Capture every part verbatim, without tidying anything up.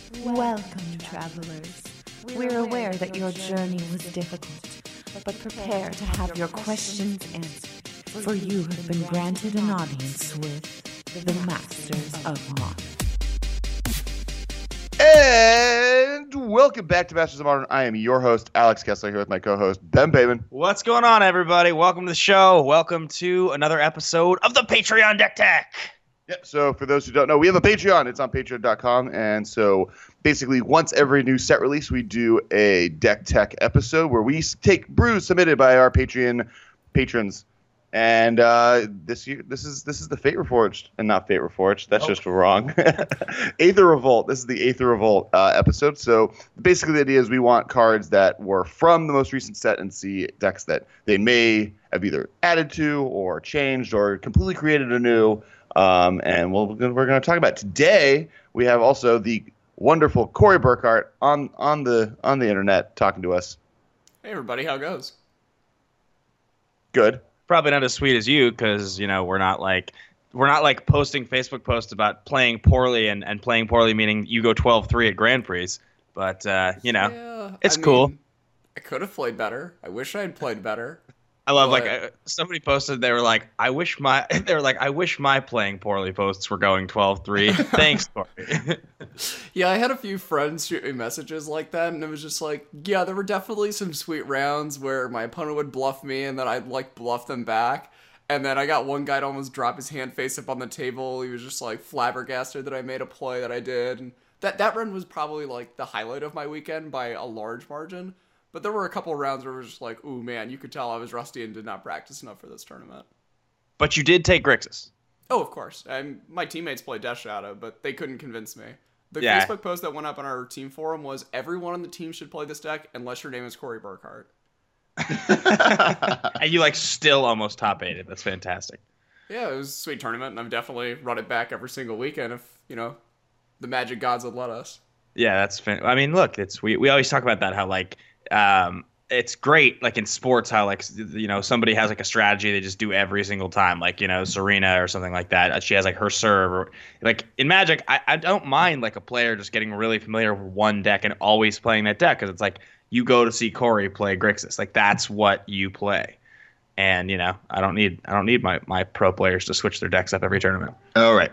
Welcome, travelers. We're aware that your journey was difficult, but prepare to have your questions answered, for you have been granted an audience with the Masters of Modern. And welcome back to Masters of Modern. I am your host, Alex Kessler, here with my co-host, Ben Bateman. What's going on, everybody? Welcome to the show. Welcome to another episode of the Patreon Deck Tech. Yep, so for those who don't know, we have a Patreon. It's on patreon dot com. And so basically once every new set release, we do a Deck Tech episode where we take brews submitted by our Patreon patrons. And uh, this year, this is this is the Fate Reforged, and not Fate Reforged. That's Nope. just wrong. Aether Revolt. This is the Aether Revolt uh, episode. So basically, the idea is we want cards that were from the most recent set and see decks that they may have either added to or changed or completely created anew. Um, and we'll, we're going to talk about it. Today. We have also the wonderful Corey Burkhart on on the on the internet talking to us. Hey everybody, how it goes? Good. Probably not as sweet as you, because you know we're not like we're not like posting Facebook posts about playing poorly and, and playing poorly meaning you go twelve three at Grand Prix. But uh, you know, Yeah, it's I cool. mean, I could have played better. I wish I had played better. I love but- like uh, somebody posted they were like I wish my they were like I wish my playing poorly posts were going twelve three. Thanks, Corey. Yeah, I had a few friends shoot me messages like that, and it was just like, yeah, there were definitely some sweet rounds where my opponent would bluff me, and then I'd like bluff them back. And then I got one guy to almost drop his hand face up on the table. He was just like flabbergasted that I made a play that I did. And that, that run was probably like the highlight of my weekend by a large margin. But there were a couple rounds where it was just like, ooh, man, you could tell I was rusty and did not practice enough for this tournament. But you did take Grixis. Oh, of course. And my teammates played Death Shadow, but they couldn't convince me. The Yeah. Facebook post that went up on our team forum was everyone on the team should play this deck unless your name is Corey Burkhart. And you like still almost top eighted. That's fantastic. Yeah, it was a sweet tournament, and I've definitely run it back every single weekend if, you know, the magic gods would let us. Yeah, that's fan- I mean, look, it's we, we always talk about that, how like um it's great like in sports how like you know somebody has like a strategy they just do every single time, like you know Serena or something like that. She has like her serve, or like in Magic I, I don't mind like a player just getting really familiar with one deck and always playing that deck, because it's like you go to see Corey play Grixis, like that's what you play. And you know I don't need I don't need my, my pro players to switch their decks up every tournament. All right.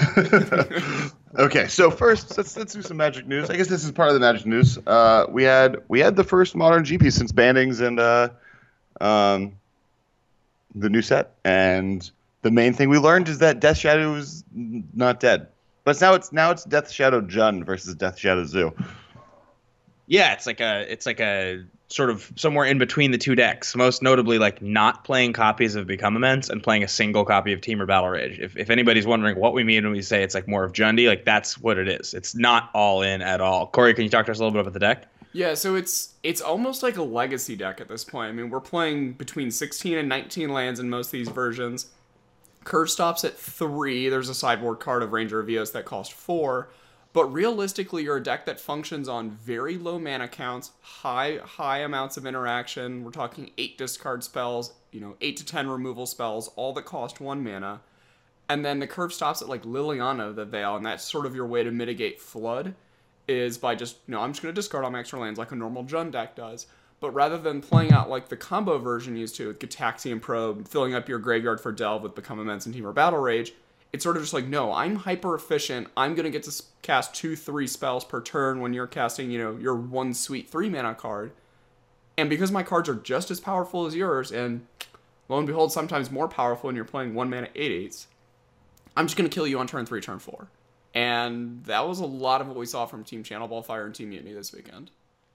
Okay, so first let's let's do some Magic news. I guess this is part of the Magic news. Uh, we had we had the first modern G P since Bannings and uh, um, the new set, and the main thing we learned is that Death Shadow is n- not dead, but now it's now it's Death Shadow Jun versus Death Shadow Zoo. Yeah, it's like a it's like a sort of somewhere in between the two decks. Most notably, like not playing copies of Become Immense and playing a single copy of Temur Battle Rage. If if anybody's wondering what we mean when we say it's like more of Jundi, like that's what it is. It's not all in at all. Corey, can you talk to us a little bit about the deck? Yeah, so it's it's almost like a legacy deck at this point. I mean, we're playing between sixteen and nineteen lands in most of these versions. Curve stops at three. There's a sideboard card of Ranger of Eos that cost four. But realistically, you're a deck that functions on very low mana counts, high high amounts of interaction. We're talking eight discard spells, you know, eight to ten removal spells, all that cost one mana. And then the curve stops at like Liliana the Veil, and that's sort of your way to mitigate flood, is by just, you know, I'm just going to discard all my extra lands like a normal Jund deck does. But rather than playing out like the combo version used to with Gitaxian Probe, filling up your graveyard for Delve with Become Immense and Temur Battle Rage, it's sort of just like, no, I'm hyper efficient. I'm going to get to cast two, three spells per turn when you're casting, you know, your one sweet three mana card. And because my cards are just as powerful as yours, and lo and behold, sometimes more powerful when you're playing one mana eight eights, I'm just going to kill you on turn three, turn four. And that was a lot of what we saw from Team Channel Ballfire and Team Mutiny this weekend.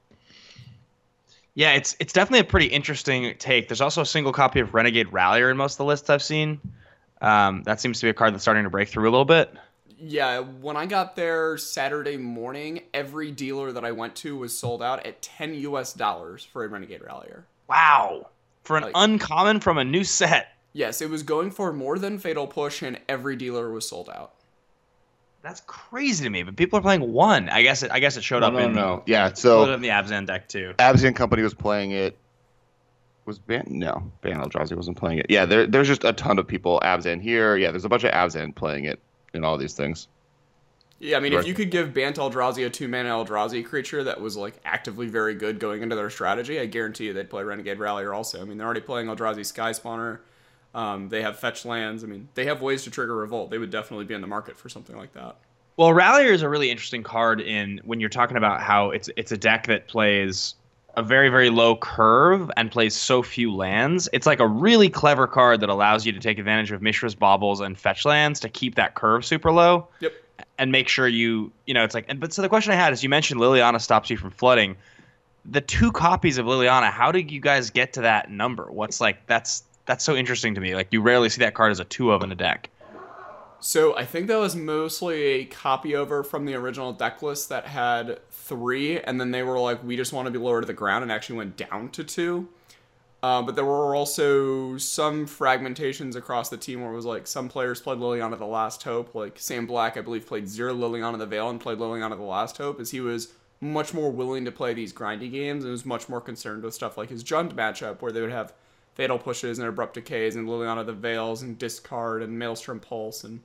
Yeah, it's it's definitely a pretty interesting take. There's also a single copy of Renegade Rallier in most of the lists I've seen. Um, that seems to be a card that's starting to break through a little bit. Yeah, when I got there Saturday morning, every dealer that I went to was sold out at ten U S dollars for a Renegade Rallier. Wow. For an Like- uncommon from a new set. Yes, it was going for more than Fatal Push, and every dealer was sold out. That's crazy to me, but people are playing one. I guess it I guess it showed No, up no, in no. Yeah, showed so up in the Abzan deck too. Abzan Company was playing it. Was Ban? No, Ban Eldrazi wasn't playing it. Yeah, there, there's just a ton of people. Abzan here. Yeah, there's a bunch of Abzan playing it in all these things. Yeah, I mean, if you could give Bant Eldrazi a two-mana Eldrazi creature that was, like, actively very good going into their strategy, I guarantee you they'd play Renegade Rallier also. I mean, they're already playing Eldrazi Sky Spawner. Um, they have fetch lands. I mean, they have ways to trigger Revolt. They would definitely be in the market for something like that. Well, Rallier is a really interesting card in when you're talking about how it's it's a deck that plays a very, very low curve and plays so few lands. It's like a really clever card that allows you to take advantage of Mishra's Baubles and fetch lands to keep that curve super low. Yep. And make sure you, you know, it's like, and, but so the question I had is you mentioned Liliana stops you from flooding. The two copies of Liliana, how did you guys get to that number? What's like, that's, that's so interesting to me. Like, you rarely see that card as a two of in a deck. So I think that was mostly a copy over from the original deck list that had three, and then they were like, we just want to be lower to the ground, and actually went down to two. Uh, but there were also some fragmentations across the team where it was like some players played Liliana the Last Hope. Like Sam Black, I believe, played zero Liliana the Veil and played Liliana the Last Hope, as he was much more willing to play these grindy games and was much more concerned with stuff like his Jund matchup, where they would have Fatal Pushes and Abrupt Decays and Liliana the Veils and Discard and Maelstrom Pulse and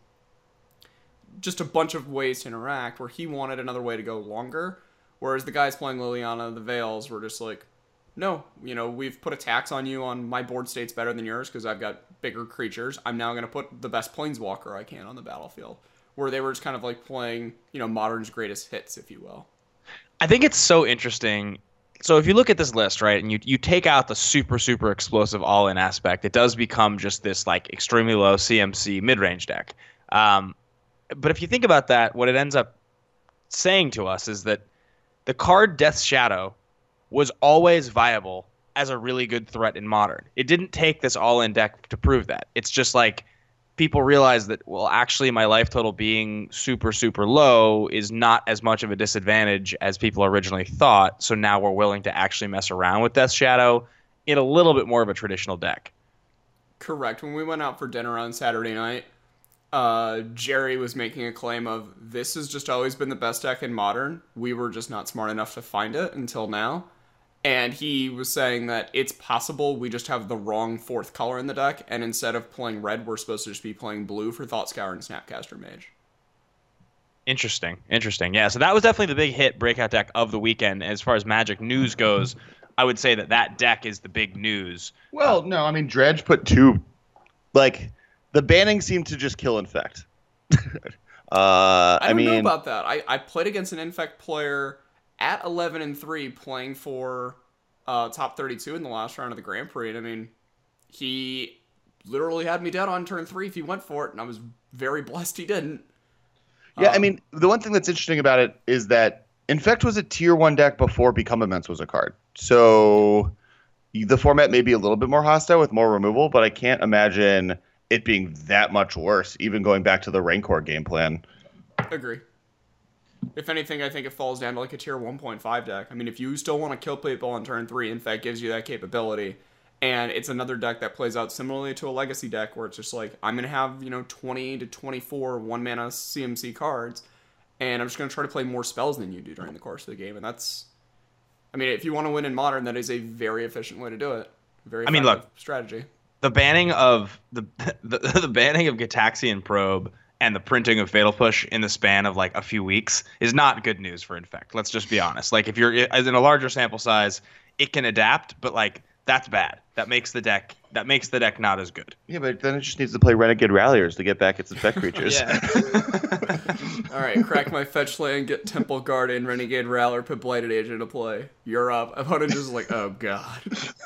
just a bunch of ways to interact, where he wanted another way to go longer, whereas the guys playing Liliana the Veils were just like, no, you know, we've put attacks on you on my board state's better than yours because I've got bigger creatures. I'm now going to put the best Planeswalker I can on the battlefield. Where they were just kind of like playing, you know, Modern's greatest hits, if you will. I think it's so interesting. So if you look at this list, right, and you you take out the super, super explosive all-in aspect, it does become just this like extremely low C M C mid-range deck. Um, but if you think about that, what it ends up saying to us is that the card Death's Shadow was always viable as a really good threat in Modern. It didn't take this all-in deck to prove that. It's just like people realize that, well, actually my life total being super, super low is not as much of a disadvantage as people originally thought, so now we're willing to actually mess around with Death's Shadow in a little bit more of a traditional deck. Correct. When we went out for dinner on Saturday night, uh, Jerry was making a claim of, this has just always been the best deck in Modern. We were just not smart enough to find it until now. And he was saying that it's possible we just have the wrong fourth color in the deck, and instead of playing red, we're supposed to just be playing blue for Thoughtscour and Snapcaster Mage. Interesting. Interesting. Yeah, so that was definitely the big hit breakout deck of the weekend. As far as Magic news goes, I would say that that deck is the big news. Well, no, I mean, Dredge put two, like, the banning seemed to just kill Infect. uh, I don't I mean, know about that. I, I played against an Infect player at eleven and three playing for uh, top thirty-two in the last round of the Grand Prix. And I mean, he literally had me dead on turn three if he went for it, and I was very blessed he didn't. Yeah, um, I mean, the one thing that's interesting about it is that Infect was a tier one deck before Become Immense was a card. So the format may be a little bit more hostile with more removal, but I can't imagine it being that much worse, even going back to the Rancor game plan. Agree. If anything, I think it falls down to like a tier one point five deck. I mean, if you still want to kill people on turn three, Infect gives you that capability. And it's another deck that plays out similarly to a Legacy deck, where it's just like, I'm going to have, you know, twenty to twenty-four one-mana C M C cards, and I'm just going to try to play more spells than you do during the course of the game. And that's, I mean, if you want to win in Modern, that is a very efficient way to do it. Very I mean, look, strategy. The banning of the, the the banning of Gitaxian Probe and the printing of Fatal Push in the span of like a few weeks is not good news for Infect. Let's just be honest. Like, if you're as in a larger sample size, it can adapt, but like that's bad. That makes the deck that makes the deck not as good. Yeah, but then it just needs to play Renegade Ralliers to get back its effect creatures. All right, crack my fetch land, get Temple Guardian, Renegade Rallier, put Blighted Agent to play. You're up. I want to just like, oh god.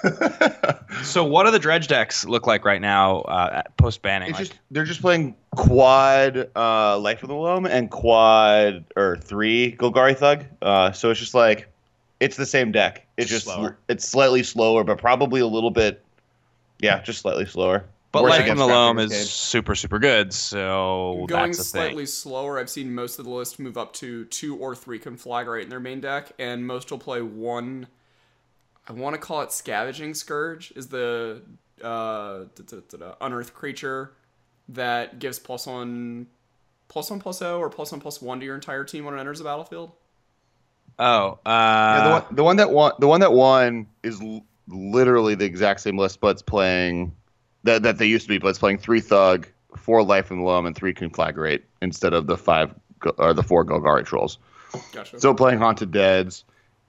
So what do the Dredge decks look like right now uh, post banning? It's Like, just they're just playing quad uh, Life of the Loam and quad or three Golgari Thug. Uh, so it's just like it's the same deck. It's Just just slower. it's slightly slower, but probably a little bit. Yeah, just slightly slower. but Worse Life against from the Loam Raptors is Cage. super super good. So Going that's a slightly thing. slower, I've seen most of the list move up to two or three Conflagrate in their main deck, and most will play one. I want to call it Scavenging Scourge, is the uh, da, da, da, da, unearthed creature that gives plus one, plus one plus zero or plus one plus one to your entire team when it enters the battlefield. Oh, uh, Yeah, the one, the one that won, the one that won is l- literally the exact same list, but it's playing that that they used to be, but it's playing three Thug, four Life from the Loam, and three Conflagrate instead of the five are the four Golgari trolls. Gotcha. Still playing Haunted Deads.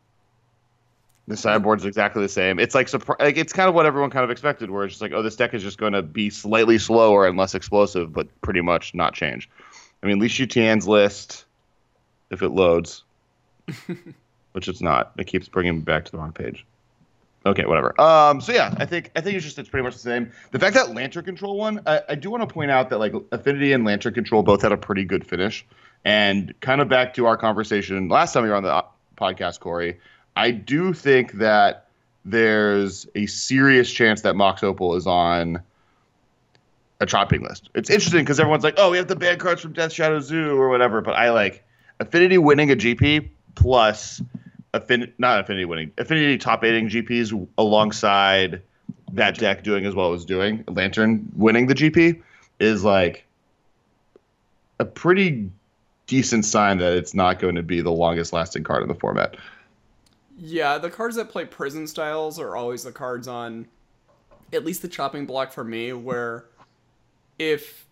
The sideboard's exactly the same. It's like, surpri- like it's kind of what everyone kind of expected, where it's just like, oh, this deck is just going to be slightly slower and less explosive, but pretty much not change. I mean, Li Shutian's list, if it loads, which it's not, it keeps bringing me back to the wrong page. Okay, whatever. Um, so yeah, I think I think it's just it's pretty much the same. The fact that Lantern Control won, I, I do want to point out that like Affinity and Lantern Control both had a pretty good finish, and kind of back to our conversation last time you were on the podcast, Corey. I do think that there's a serious chance that Mox Opal is on a chopping list. It's interesting because everyone's like, oh, we have the bad cards from Death Shadow Zoo or whatever, but I like Affinity winning a G P plus Affin- not Affinity winning, Affinity top eighting G Ps alongside that deck doing as well as doing Lantern winning the G P is like a pretty decent sign that it's not going to be the longest lasting card in the format. Yeah, the cards that play Prison Styles are always the cards on at least the chopping block for me, where if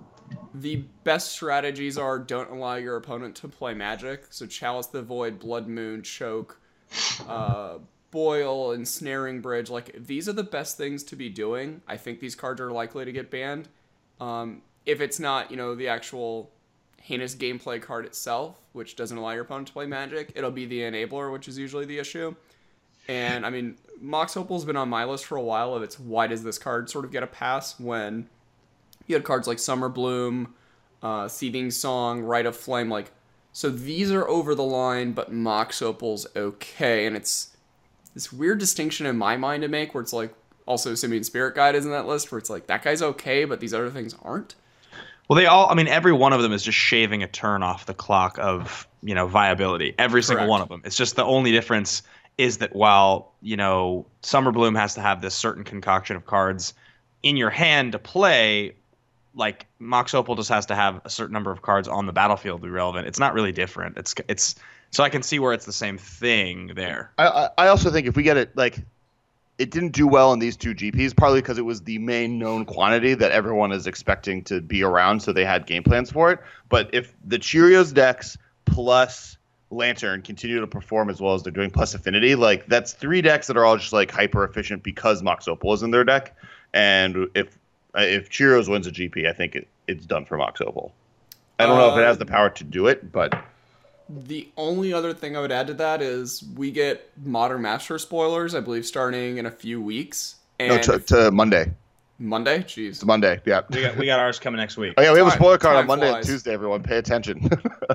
the best strategies are don't allow your opponent to play Magic, so Chalice the Void, Blood Moon, Choke, uh, Boil, Ensnaring Bridge, like if these are the best things to be doing, I think these cards are likely to get banned. Um, if it's not, you know, the actual heinous gameplay card itself, which doesn't allow your opponent to play Magic, it'll be the enabler, which is usually the issue. And I mean, Mox Opal's been on my list for a while of it's why does this card sort of get a pass when you had cards like Summer Bloom, uh, Seething Song, Rite of Flame, like, so these are over the line, but Mox Opal's okay. And it's this weird distinction in my mind to make where it's like, also Simian Spirit Guide is in that list where it's like, that guy's okay, but these other things aren't. Well, they all, I mean, every one of them is just shaving a turn off the clock of, you know, viability. Every single Correct. one of them. It's just the only difference is that while, you know, Summer Bloom has to have this certain concoction of cards in your hand to play, like Mox Opal just has to have a certain number of cards on the battlefield to be relevant. It's not really different. It's, it's, so I can see where it's the same thing there. I, I I also think if we get it, like, it didn't do well in these two G Ps, partly because it was the main known quantity that everyone is expecting to be around, so they had game plans for it. But if the Cheerios decks plus Lantern continue to perform as well as they're doing, plus Affinity, like, that's three decks that are all just, like, hyper efficient because Mox Opal is in their deck. And if if Cheerios wins a G P, I think it, it's done for Mox Opal. I don't know if it has the power to do it, but The only other thing I would add to that is we get Modern Master spoilers, I believe, starting in a few weeks. And no, to, to Monday. Monday? Jeez. It's Monday, yeah. We got, we got ours coming next week. Oh, yeah, we have a Time- spoiler card on time Monday flies. and Tuesday, everyone. Pay attention.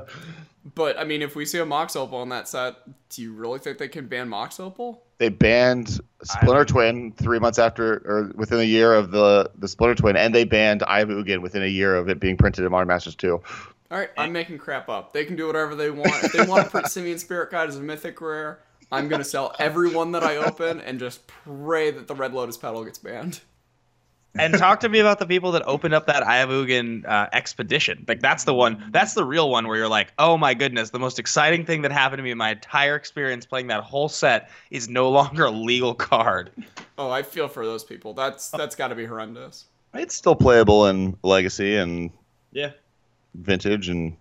But, I mean, if we see a Mox Opal on that set, do you really think they can ban Mox Opal? They banned Splinter I- Twin three months after, or within a year of the, the Splinter Twin, and they banned Eye of Ugin within a year of it being printed in Modern Masters two. All right, I'm making crap up. They can do whatever they want. If they want to print Simian Spirit Guide as a mythic rare, I'm going to sell every one that I open and just pray that the Red Lotus Petal gets banned. And talk to me about the people that opened up that Ayavugan uh, expedition. Like, that's the one. That's the real one where you're like, oh my goodness, the most exciting thing that happened to me in my entire experience playing that whole set is no longer a legal card. Oh, I feel for those people. That's that's got to be horrendous. It's still playable in Legacy and Yeah. Vintage and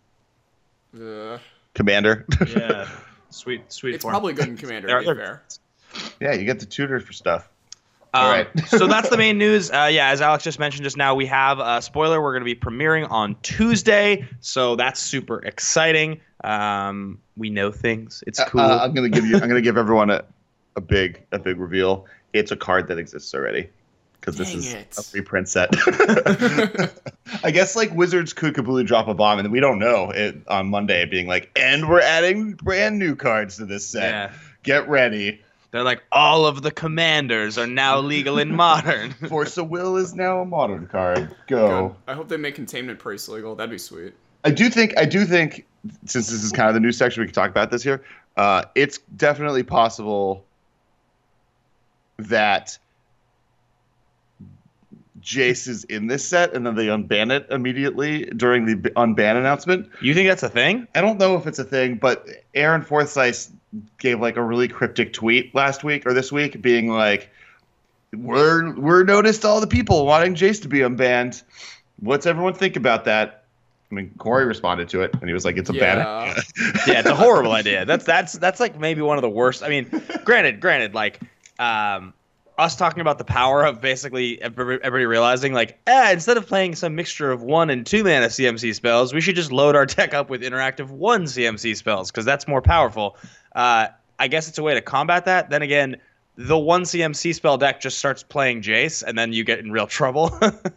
Ugh. Commander. Yeah. Sweet, sweet. It's form. probably good in Commander, They're- to be they're- fair. Yeah, you get the tutor for stuff. Um, All right. So that's the main news. Uh, yeah, as Alex just mentioned just now, we have a spoiler. We're going to be premiering on Tuesday, so that's super exciting. Um, we know things. It's cool. Uh, I'm gonna give you. I'm gonna give everyone a, a big a big reveal. It's a card that exists already because this Dang is it. a reprint set. I guess like Wizards could completely drop a bomb, and we don't know it on Monday, being like, and we're adding brand new cards to this set. Yeah. Get ready. They're like, all of the commanders are now legal in Modern. Force of Will is now a modern card. Go. Good. I hope they make Containment Priest legal. That'd be sweet. I do think I do think since this is kind of the news section, we can talk about this here. Uh, it's definitely possible that Jace is in this set, and then they unban it immediately during the unban announcement. You think that's a thing? I don't know if it's a thing, but Aaron Forsyth gave like a really cryptic tweet last week or this week, being like, "We're we're noticed all the people wanting Jace to be unbanned. What's everyone think about that?" I mean, Corey responded to it, and he was like, "It's a Yeah. bad idea." Yeah, it's a horrible idea. That's that's that's like maybe one of the worst. I mean, granted, granted, like um, us talking about the power of basically everybody realizing like, eh, instead of playing some mixture of one and two mana C M C spells, we should just load our deck up with interactive one C M C spells because that's more powerful. Uh, I guess it's a way to combat that. Then again, the one C M C spell deck just starts playing Jace, and then you get in real trouble.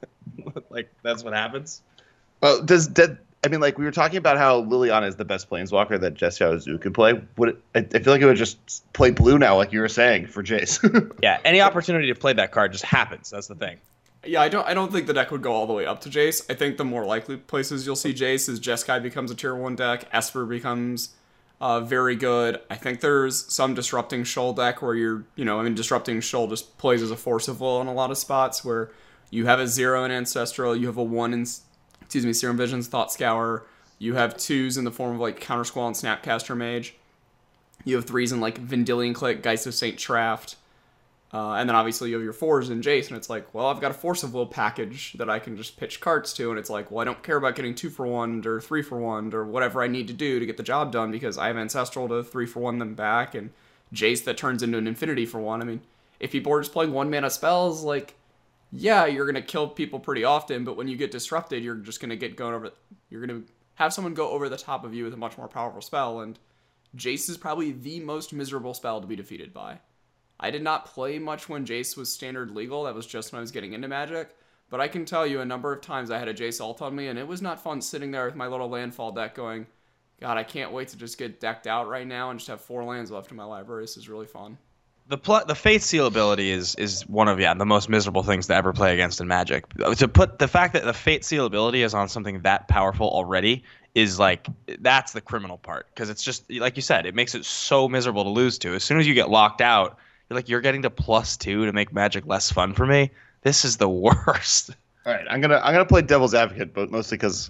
Like that's what happens. Well, does that? I mean, like we were talking about how Liliana is the best planeswalker that Jeskai Ozuu could play. Would it, I, I feel like it would just play blue now, like you were saying for Jace. Yeah, any opportunity to play that card just happens. That's the thing. Yeah, I don't I don't think the deck would go all the way up to Jace. I think the more likely places you'll see Jace is Jeskai becomes a tier one deck, Esper becomes uh, very good. I think there's some Disrupting Shoal deck where you're, you know, I mean, Disrupting Shoal just plays as a Force of Will in a lot of spots where you have a zero in Ancestral, you have a one in, excuse me, Serum Visions, Thought Scour, you have twos in the form of like Counter Squall and Snapcaster Mage, you have threes in like Vendilion Click, Geist of Saint Traft. Uh, and then obviously you have your fours in Jace, and it's like, well, I've got a Force of Will package that I can just pitch cards to, and it's like, well, I don't care about getting two for one or three for one or whatever I need to do to get the job done because I have Ancestral to three for one them back, and Jace that turns into an Infinity for one. I mean, if people are just playing one mana spells, like, yeah, you're gonna kill people pretty often, but when you get disrupted, you're just gonna get going over. You're gonna have someone go over the top of you with a much more powerful spell, and Jace is probably the most miserable spell to be defeated by. I did not play much when Jace was standard legal. That was just when I was getting into Magic. But I can tell you a number of times I had a Jace ult on me, and it was not fun sitting there with my little landfall deck going, God, I can't wait to just get decked out right now and just have four lands left in my library. This is really fun. The pl- the Fate Seal ability is is one of yeah the most miserable things to ever play against in Magic. To put the fact that the Fate Seal ability is on something that powerful already is like that's the criminal part because it's just like you said, it makes it so miserable to lose to. As soon as you get locked out, you're like you're getting to plus two to make Magic less fun for me. This is the worst. All right, I'm gonna I'm gonna play devil's advocate, but mostly because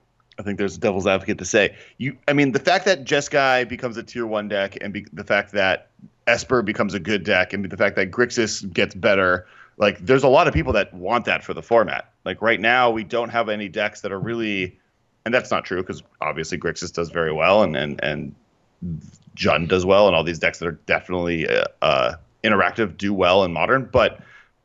I think there's a devil's advocate to say. You, I mean, the fact that Jeskai becomes a tier one deck, and be, the fact that Esper becomes a good deck, and the fact that Grixis gets better, like there's a lot of people that want that for the format. Like right now, we don't have any decks that are really, and that's not true because obviously Grixis does very well, and and and Jund does well, and all these decks that are definitely uh, uh, interactive do well in Modern, but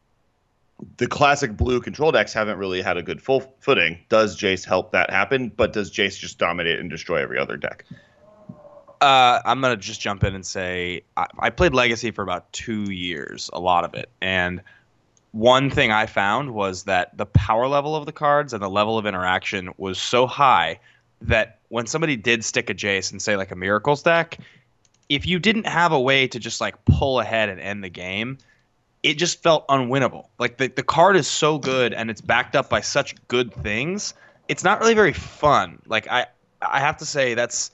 the classic blue control decks haven't really had a good full footing. Does Jace help that happen? But does Jace just dominate and destroy every other deck? Uh, I'm going to just jump in and say I, I played Legacy for about two years, a lot of it. And one thing I found was that the power level of the cards and the level of interaction was so high that when somebody did stick a Jace and say like a Miracles deck, if you didn't have a way to just like pull ahead and end the game, it just felt unwinnable. Like the, the card is so good and it's backed up by such good things. It's not really very fun. Like I, I have to say that's,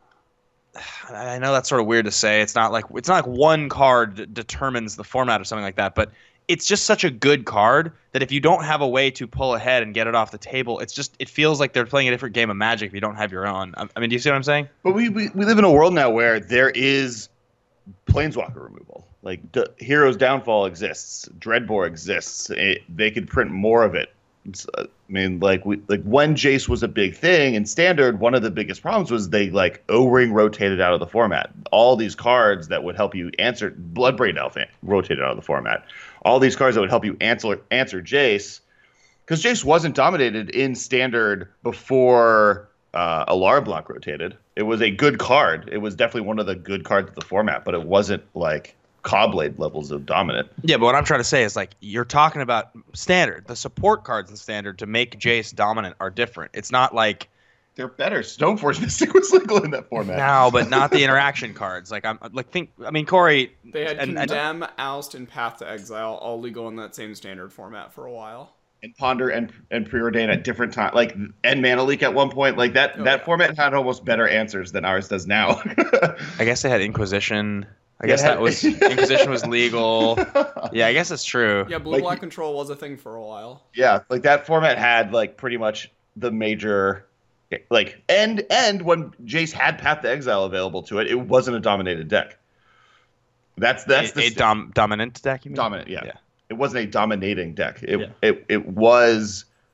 I know that's sort of weird to say. It's not like, it's not like one card d- determines the format or something like that, but it's just such a good card that if you don't have a way to pull ahead and get it off the table, it's just, it feels like they're playing a different game of Magic if you don't have your own. I, I mean, do you see what I'm saying? But we, we, we live in a world now where there is Planeswalker removal. Like D- Heroes Downfall exists, Dreadbore exists. It, they could print more of it. Uh, I mean, like we like when Jace was a big thing in Standard, one of the biggest problems was they like O-Ring rotated out of the format. All these cards that would help you answer Bloodbraid Elf rotated out of the format. All these cards that would help you answer answer Jace, because Jace wasn't dominated in Standard before uh, Alara Block rotated. It was a good card. It was definitely one of the good cards of the format, but it wasn't like Cobblade levels of dominant. Yeah, but what I'm trying to say is like you're talking about Standard. The support cards in Standard to make Jace dominant are different. It's not like they're better. Stoneforge Mystic was legal in that format. No, but not the interaction cards. Like I'm like think. I mean, Corey. They had and, Condemn, and, Oust, and Path to Exile all legal in that same Standard format for a while. And Ponder and and Preordain at different times, like and Mana Leak at one point. Like that oh, that yeah. format had almost better answers than ours does now. I guess they had Inquisition. I Yeah, guess had, that was Inquisition was legal. Yeah, I guess it's true. Yeah, blue like, black control was a thing for a while. Yeah, like that format had like pretty much the major, like and and when Jace had Path to Exile available to it, it wasn't a dominated deck. That's that's a, the a dom- dominant deck. You mean? dominant. Yeah. yeah, It wasn't a dominating deck. It Yeah. it it was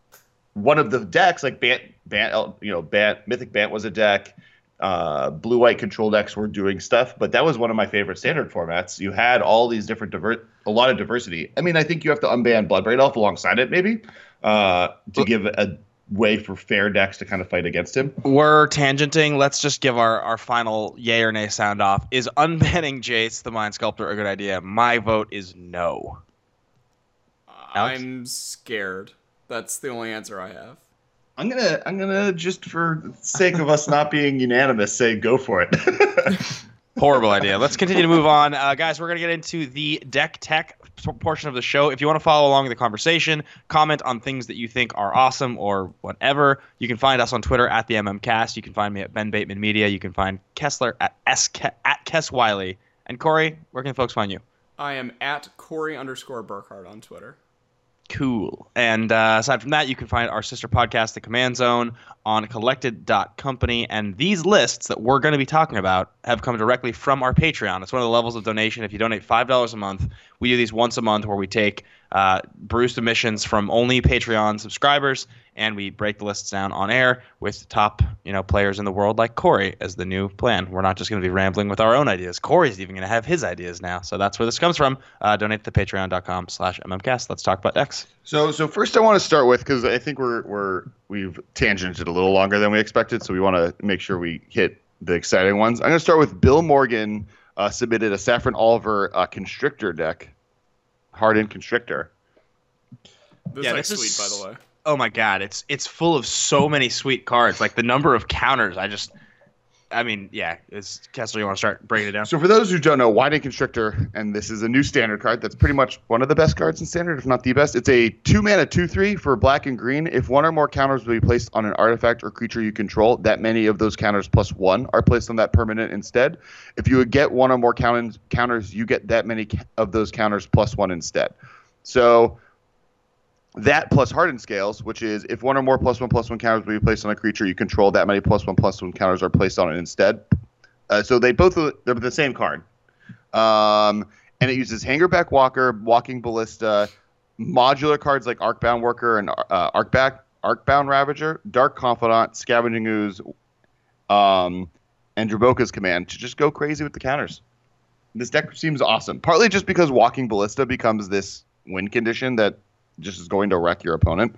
one of the decks, like Bant, Bant, you know, Bant, Mythic Bant was a deck. Uh, blue white control decks were doing stuff, but that was one of my favorite standard formats. You had all these different diver- a lot of diversity. I mean, I think you have to unban Bloodbraid Elf alongside it, maybe, uh, to give a way for fair decks to kind of fight against him. We're tangenting. Let's just give our, our final yay or nay sound off. Is unbanning Jace, the Mind Sculptor, a good idea? My vote is no. Alex? I'm scared. That's the only answer I have. I'm gonna, I'm gonna just for the sake of us not being unanimous, say go for it. Horrible idea. Let's continue to move on, uh, guys. We're gonna get into the deck tech portion of the show. If you want to follow along the conversation, comment on things that you think are awesome or whatever, you can find us on Twitter at the MMCast. You can find me at Ben Bateman Media. You can find Kessler at S at Kess Wiley. And Corey, where can folks find you? I am at Corey underscore Burkhardt on Twitter. Cool. And uh, aside from that, you can find our sister podcast, The Command Zone, on collected dot company. And these lists that we're going to be talking about have come directly from our Patreon. It's one of the levels of donation. If you donate five dollars a month, we do these once a month where we take uh, Brew submissions from only Patreon subscribers, and we break the lists down on air with top you know players in the world like Corey as the new plan. We're not just going to be rambling with our own ideas. Corey's even going to have his ideas now. So that's where this comes from. Uh, donate to patreon dot com slash mmcast. Let's talk about decks. So, so first I want to start with, because I think we're we're we've tangented a little longer than we expected, so we want to make sure we hit the exciting ones. I'm going to start with Bill Morgan uh, submitted a Saffron Oliver uh, Constrictor deck, Hardened Constrictor. This Yeah, deck's this sweet, is- by the way. Oh my god, it's it's full of so many sweet cards. Like the number of counters, I just, I mean, yeah. Is Kessler, you want to start breaking it down? So for those who don't know, Winding Constrictor, and this is a new standard card that's pretty much one of the best cards in standard, if not the best. It's a two mana two three for black and green. If one or more counters will be placed on an artifact or creature you control, that many of those counters plus one are placed on that permanent instead. If you would get one or more counters, counters, you get that many of those counters plus one instead. So that plus Hardened Scales, which is if one or more plus one plus one counters will be placed on a creature you control, that many plus one plus one counters are placed on it instead. Uh, so they both they're the same card, um, and it uses Hangerback Walker, Walking Ballista, modular cards like Arcbound Worker and uh, Arcback Arcbound Ravager, Dark Confidant, Scavenging Ooze, um, and Draboka's Command to just go crazy with the counters. This deck seems awesome, partly just because Walking Ballista becomes this win condition that just is going to wreck your opponent.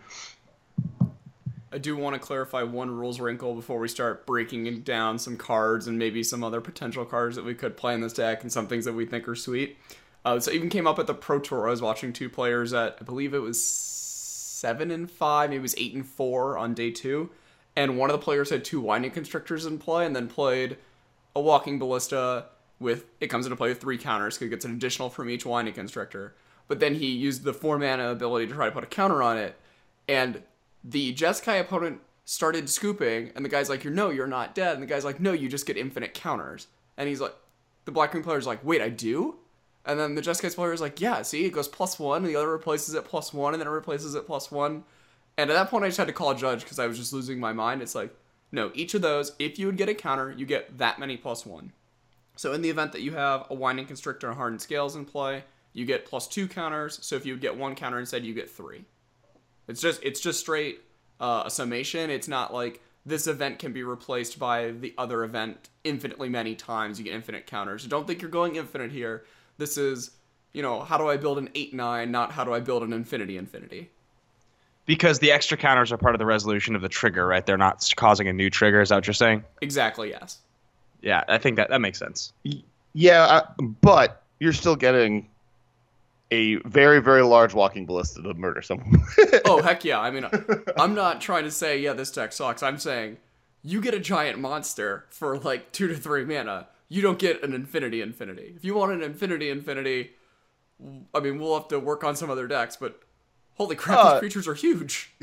I do want to clarify one rules wrinkle before we start breaking down some cards and maybe some other potential cards that we could play in this deck and some things that we think are sweet. Uh, so it even came up at the Pro Tour. I was watching two players at, I believe it was seven and five, maybe it was eight and four on day two. And one of the players had two Winding Constrictors in play and then played a Walking Ballista with, it comes into play with three counters because it gets an additional from each Winding Constrictor. But then he used the four mana ability to try to put a counter on it. And the Jeskai opponent started scooping, and the guy's like, "You're no, you're not dead." And the guy's like, "No, you just get infinite counters." And he's like, the Black Green player's like, "Wait, I do?" And then the Jeskai player is like, "Yeah, see, it goes plus one, and the other replaces it plus one, and then it replaces it plus one." And at that point, I just had to call a judge because I was just losing my mind. It's like, no, each of those, if you would get a counter, you get that many plus one. So in the event that you have a Winding Constrictor and Hardened Scales in play, you get plus two counters. So if you would get one counter instead, you get three. It's just it's just straight uh, a summation. It's not like this event can be replaced by the other event infinitely many times. You get infinite counters. Don't think you're going infinite here. This is, you know, how do I build an eight nine, not how do I build an infinity infinity. Because the extra counters are part of the resolution of the trigger, right? They're not causing a new trigger. Is that what you're saying? Exactly, yes. Yeah, I think that, that makes sense. Yeah, uh, but you're still getting a very, very large Walking Ballista to murder someone. Oh, heck yeah. I mean, I'm not trying to say, yeah, this deck sucks. I'm saying you get a giant monster for like two to three mana. You don't get an infinity infinity. If you want an infinity infinity, I mean, we'll have to work on some other decks, but holy crap, Uh, these creatures are huge.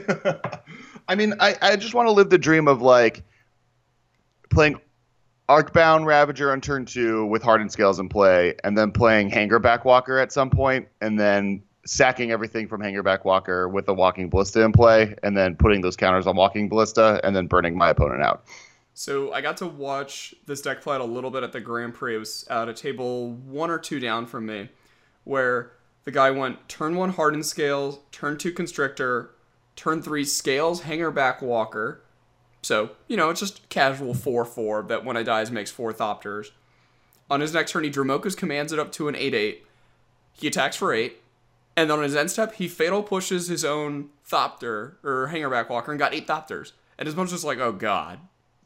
I mean, I, I just want to live the dream of like playing Arcbound Ravager on turn two with Hardened Scales in play, and then playing Hangerback Walker at some point, and then sacking everything from Hangerback Walker with a Walking Ballista in play, and then putting those counters on Walking Ballista, and then burning my opponent out. So I got to watch this deck play out a little bit at the Grand Prix. It was at a table one or two down from me, where the guy went turn one Hardened Scales, turn two Constrictor, Turn three, Scales, Hangerback, Walker. So, you know, it's just casual four four that when I dies makes four Thopters. On his next turn, he Dromoka's commands it up to an eight eight. He attacks for eight. And then on his end step, he Fatal Pushes his own Thopter, or Hangerback Walker, and got eight Thopters. And his opponent's just like, oh god.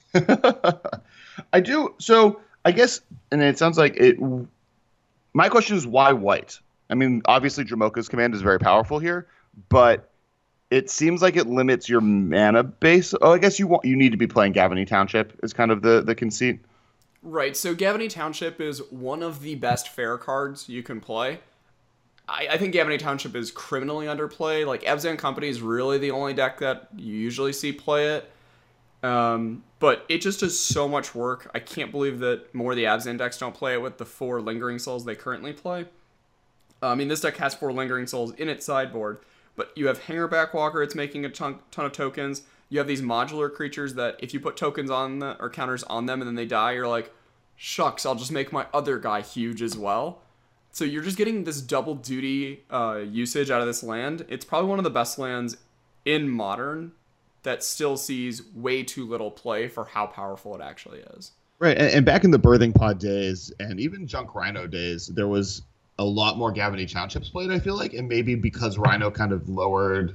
I do, so I guess, and it sounds like it, my question is why white? I mean, obviously Dromoka's command is very powerful here, but it seems like it limits your mana base. Oh, I guess you want you need to be playing Gavony Township is kind of the, the conceit. Right, so Gavony Township is one of the best fair cards you can play. I, I think Gavony Township is criminally underplayed. Like, Abzan Company is really the only deck that you usually see play it. Um, but it just does so much work. I can't believe that more of the Abzan decks don't play it with the four Lingering Souls they currently play. Uh, I mean, this deck has four Lingering Souls in its sideboard, but you have Hangerback Walker, it's making a ton, ton of tokens. You have these modular creatures that if you put tokens on the, or counters on them and then they die, you're like, shucks, I'll just make my other guy huge as well. So you're just getting this double duty uh, usage out of this land. It's probably one of the best lands in Modern that still sees way too little play for how powerful it actually is. Right, and, and back in the Birthing Pod days, and even Junk Rhino days, there was a lot more Gavony Townships played, I feel like, and maybe because Rhino kind of lowered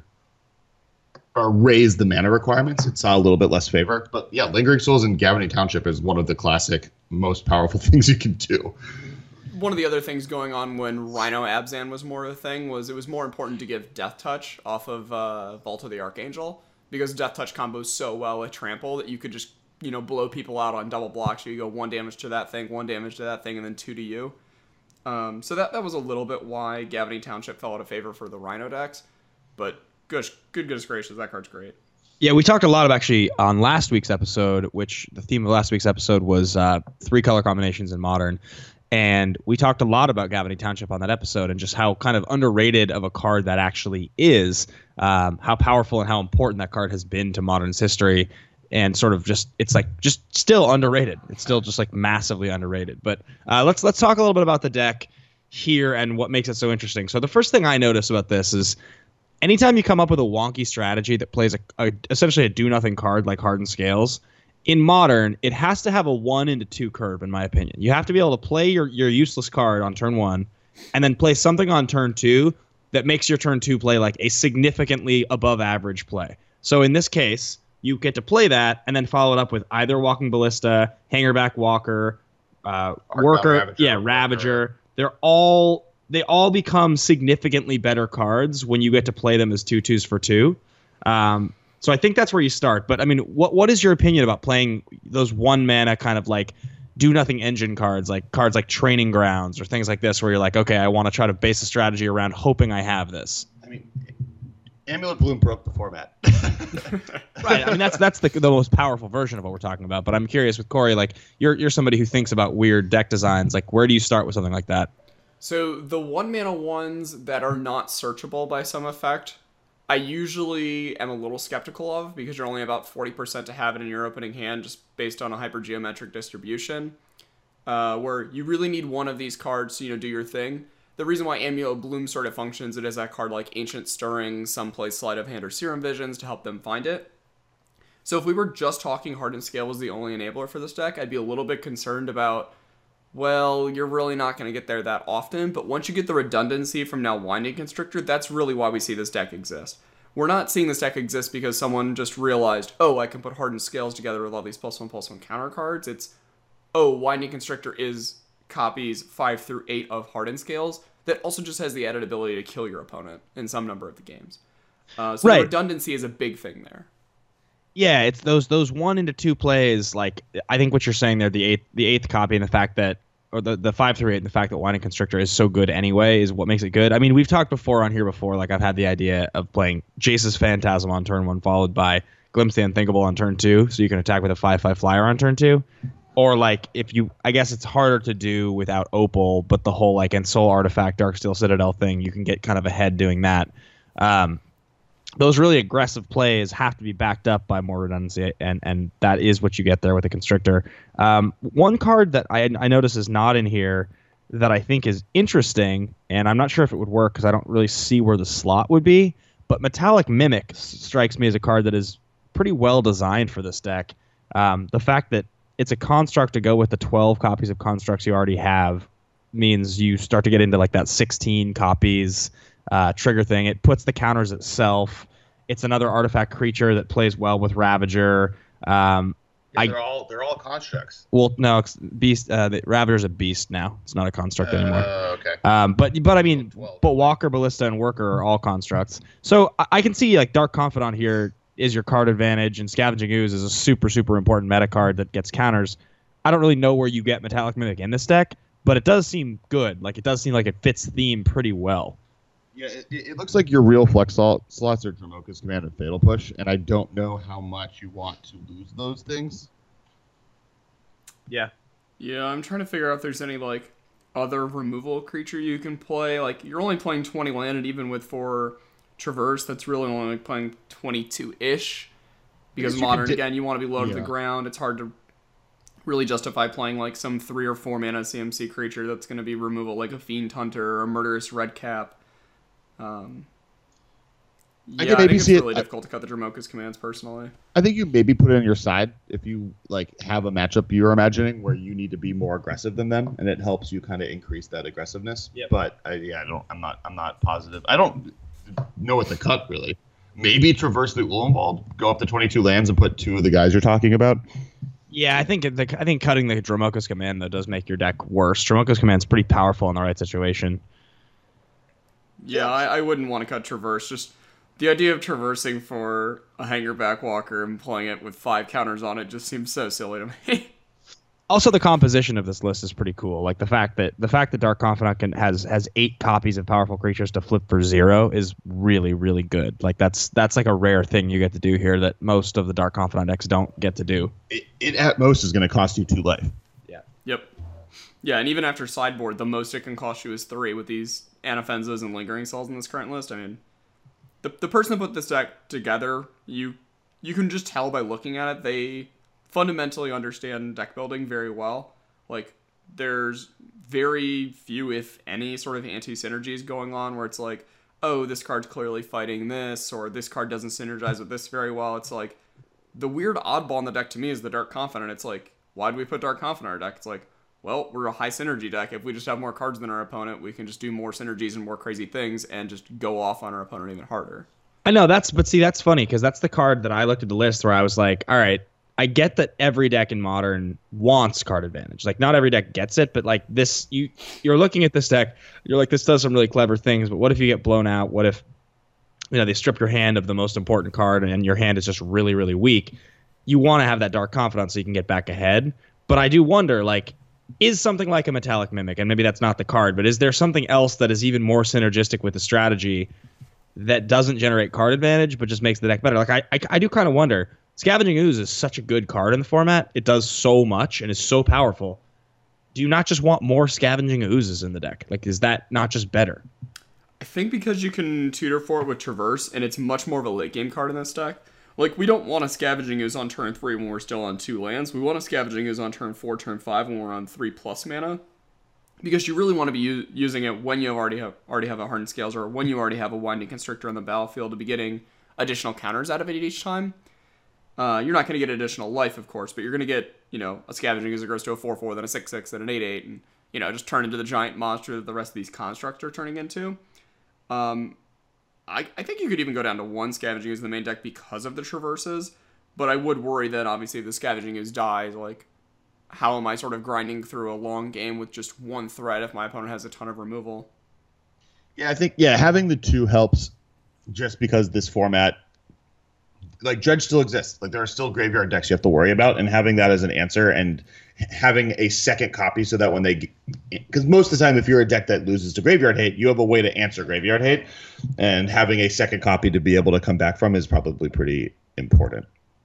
or raised the mana requirements, it saw a little bit less favor. But yeah, Lingering Souls in Gavony Township is one of the classic, most powerful things you can do. One of the other things going on when Rhino Abzan was more of a thing was it was more important to give Death Touch off of uh, Vault of the Archangel, because Death Touch combos so well with Trample that you could just, you know, blow people out on double blocks. So you go one damage to that thing, one damage to that thing, and then two to you. Um, so that, that was a little bit why Gavony Township fell out of favor for the Rhino decks. But gosh, good goodness gracious, that card's great. Yeah, we talked a lot of actually on last week's episode, which the theme of last week's episode was uh, three color combinations in Modern. And we talked a lot about Gavony Township on that episode and just how kind of underrated of a card that actually is, um, how powerful and how important that card has been to Modern's history, and sort of just it's like just still underrated. It's still just like massively underrated. But uh, let's let's talk a little bit about the deck here and what makes it so interesting. So the first thing I notice about this is anytime you come up with a wonky strategy that plays a, a essentially a do nothing card like Hardened Scales. In Modern, it has to have a one into two curve, in my opinion. You have to be able to play your, your useless card on turn one, and then play something on turn two that makes your turn two play like a significantly above average play. So in this case, you get to play that, and then follow it up with either Walking Ballista, Hangerback Walker, uh, Worker, Ravager, yeah, Ravager. They're all they all become significantly better cards when you get to play them as two twos for two. Um, So I think that's where you start. But I mean, what what is your opinion about playing those one mana kind of like do nothing engine cards, like cards like Training Grounds or things like this, where you're like, okay, I want to try to base a strategy around hoping I have this. I mean, Amulet Bloom broke the format. Right. I mean, that's that's the the most powerful version of what we're talking about. But I'm curious with Corey, like you're you're somebody who thinks about weird deck designs. Like, where do you start with something like that? So the one mana ones that are not searchable by some effect, I usually am a little skeptical of, because you're only about forty percent to have it in your opening hand just based on a hypergeometric distribution, uh, where you really need one of these cards to, you know, do your thing. The reason why Amulet Bloom sort of functions, it is that card like Ancient Stirring, Someplace Sleight of Hand, or Serum Visions to help them find it. So if we were just talking Hardened Scale was the only enabler for this deck, I'd be a little bit concerned about, well, you're really not going to get there that often, but once you get the redundancy from now Winding Constrictor, that's really why we see this deck exist. We're not seeing this deck exist because someone just realized, oh, I can put Hardened Scales together with all these plus one, plus one counter cards. It's, oh, Winding Constrictor is copies five through eight of Hardened Scales that also just has the added ability to kill your opponent in some number of the games. Uh, so right. The redundancy is a big thing there. Yeah, it's those those one into two plays. Like I think what you're saying there, the eighth the eighth copy, and the fact that, or the the five through eight, and the fact that Winding Constrictor is so good anyway is what makes it good. I mean, we've talked before on here before. Like I've had the idea of playing Jace's Phantasm on turn one, followed by Glimpse the Unthinkable on turn two, so you can attack with a five five flyer on turn two. Or like if you, I guess it's harder to do without Opal, but the whole like Ensoul Artifact, Darksteel Citadel thing, you can get kind of ahead doing that. Um, those really aggressive plays have to be backed up by more redundancy, and and that is what you get there with a Constrictor. Um, one card that I I notice is not in here that I think is interesting, and I'm not sure if it would work because I don't really see where the slot would be, but Metallic Mimic s- strikes me as a card that is pretty well designed for this deck. Um, the fact that it's a construct to go with the twelve copies of constructs you already have means you start to get into like that sixteen copies uh, trigger thing. It puts the counters itself. It's another artifact creature that plays well with Ravager. Um, Yeah, I- they're all they're all constructs. well, no, it's beast. Uh, the Ravager's a beast now. It's not a construct anymore. Uh, okay. Um, but but I mean, twelve. but Walker, Ballista, and Worker are all constructs. So I, I can see like Dark Confidant here is your card advantage, and Scavenging Ooze is a super super important meta card that gets counters. I don't really know where you get Metallic Mimic in this deck, but it does seem good. Like it does seem like it fits theme pretty well. Yeah, it, it looks like your real flex slot, slots are Dromoka's Command and Fatal Push, and I don't know how much you want to lose those things. Yeah. Yeah, I'm trying to figure out if there's any like other removal creature you can play. Like you're only playing twenty land, and even with four Traverse, that's really only like playing twenty-two ish. Because Because you modern could di- again, you want to be low to the Yeah. ground. It's hard to really justify playing like some three or four mana C M C creature that's going to be removal, like a Fiend Hunter or a Murderous Redcap. Um, yeah, I I, could think maybe it's see it- really I- difficult to cut the Dromoka's commands personally. I think you maybe put it on your side if you like have a matchup you're imagining where you need to be more aggressive than them, and it helps you kind of increase that aggressiveness. Yep. But I, yeah, I don't. I'm not. I'm not positive. I don't know what the cut really. Maybe traverse the Ulamwald, go up to twenty-two lands, and put two of the guys you're talking about. Yeah, I think the, I think cutting the Dromoka's Command though does make your deck worse. Dromoka's Command's pretty powerful in the right situation. Yeah, I, I wouldn't want to cut Traverse. Just the idea of traversing for a Hangerback Walker and playing it with five counters on it just seems so silly to me. Also, the composition of this list is pretty cool. Like the fact that the fact that Dark Confidant can, has has eight copies of powerful creatures to flip for zero is really really good. Like that's that's like a rare thing you get to do here that most of the Dark Confidant decks don't get to do. It, it at most is going to cost you two life. Yep. Yeah, and even after sideboard, the most it can cost you is three with these Anafenzas and Lingering Cells in this current list. I mean, the the person that put this deck together, you you can just tell by looking at it, they fundamentally understand deck building very well. Like, there's very few, if any, sort of anti-synergies going on where it's like, oh, this card's clearly fighting this, or this card doesn't synergize with this very well. It's like, the weird oddball in the deck to me is the Dark Confidant. It's like, why do we put Dark Confidant in our deck? It's like, well, we're a high synergy deck. If we just have more cards than our opponent, we can just do more synergies and more crazy things and just go off on our opponent even harder. I know that's, but see, that's funny because that's the card that I looked at the list where I was like, all right, I get that every deck in Modern wants card advantage. Like, not every deck gets it, but like this, you you're looking at this deck, you're like, this does some really clever things. But what if you get blown out? What if, you know, they strip your hand of the most important card and your hand is just really really weak? You want to have that Dark Confidant so you can get back ahead. But I do wonder, like, is something like a Metallic Mimic, and maybe that's not the card, but is there something else that is even more synergistic with the strategy that doesn't generate card advantage but just makes the deck better? Like, I I, I do kind of wonder. Scavenging Ooze is such a good card in the format. It does so much and is so powerful. Do you not just want more Scavenging Oozes in the deck? Like, is that not just better? I think because you can tutor for it with Traverse, and it's much more of a late game card in this deck. Like, we don't want a Scavenging Ooze on turn three when we're still on two lands. We want a Scavenging Ooze on turn four, turn five when we're on three plus mana. Because you really want to be u- using it when you already have already have a Hardened Scales, or when you already have a Winding Constrictor on the battlefield, to be getting additional counters out of it each time. Uh, you're not going to get additional life, of course, but you're going to get, you know, a Scavenging Ooze that grows to a four four, then a six six, then an eight eight, and, you know, just turn into the giant monster that the rest of these constructs are turning into. Um, I, I think you could even go down to one Scavenging Ooze in the main deck because of the Traverses, but I would worry that, obviously, if the Scavenging Ooze dies, like, how am I sort of grinding through a long game with just one threat if my opponent has a ton of removal? Yeah, I think yeah, having the two helps just because this format, like, Dredge still exists. Like, there are still graveyard decks you have to worry about, and having that as an answer and having a second copy so that when they, because most of the time if you're a deck that loses to graveyard hate, you have a way to answer graveyard hate, and having a second copy to be able to come back from is probably pretty important.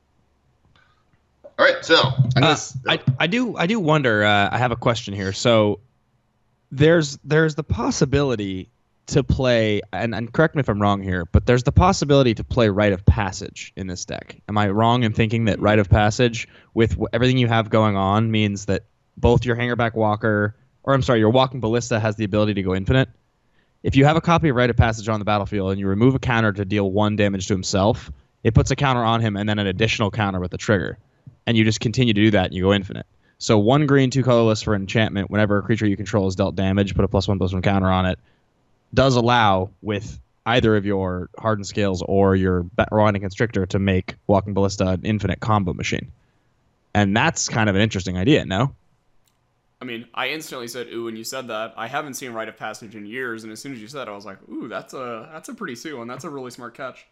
All right, so I'm Uh, gonna, I I do I do wonder. Uh, I have a question here. So there's there's the possibility to play, and, and correct me if I'm wrong here, but there's the possibility to play Rite of Passage in this deck. Am I wrong in thinking that Rite of Passage, with wh- everything you have going on, means that both your Hangerback Walker, or I'm sorry, your Walking Ballista has the ability to go infinite, if you have a copy of Rite of Passage on the battlefield and you remove a counter to deal one damage to himself, it puts a counter on him and then an additional counter with a trigger. And you just continue to do that and you go infinite. So one green, two colorless for enchantment, whenever a creature you control is dealt damage, put a plus one, plus one counter on it, does allow with either of your Hardened Scales or your Winding Constrictor to make Walking Ballista an infinite combo machine. And that's kind of an interesting idea, no? I mean, I instantly said, ooh, when you said that. I haven't seen Rite of Passage in years, and as soon as you said it, I was like, ooh, that's a that's a pretty sweet one. That's a really smart catch.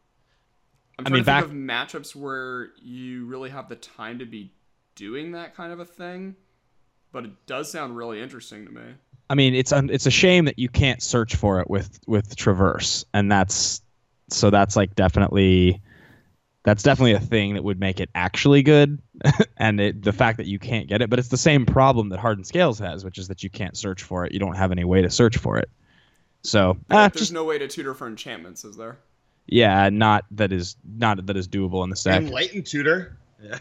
I'm I trying mean, to back... think of matchups where you really have the time to be doing that kind of a thing, but it does sound really interesting to me. I mean, it's un- it's a shame that you can't search for it with with Traverse, and that's so that's like definitely that's definitely a thing that would make it actually good, and it, the fact that you can't get it, but it's the same problem that Hardened Scales has, which is that you can't search for it. You don't have any way to search for it. So yeah, uh, there's just, no way to tutor for enchantments, is there? Yeah, not that is not that is doable in the stack. Enlightened tutor. Yeah.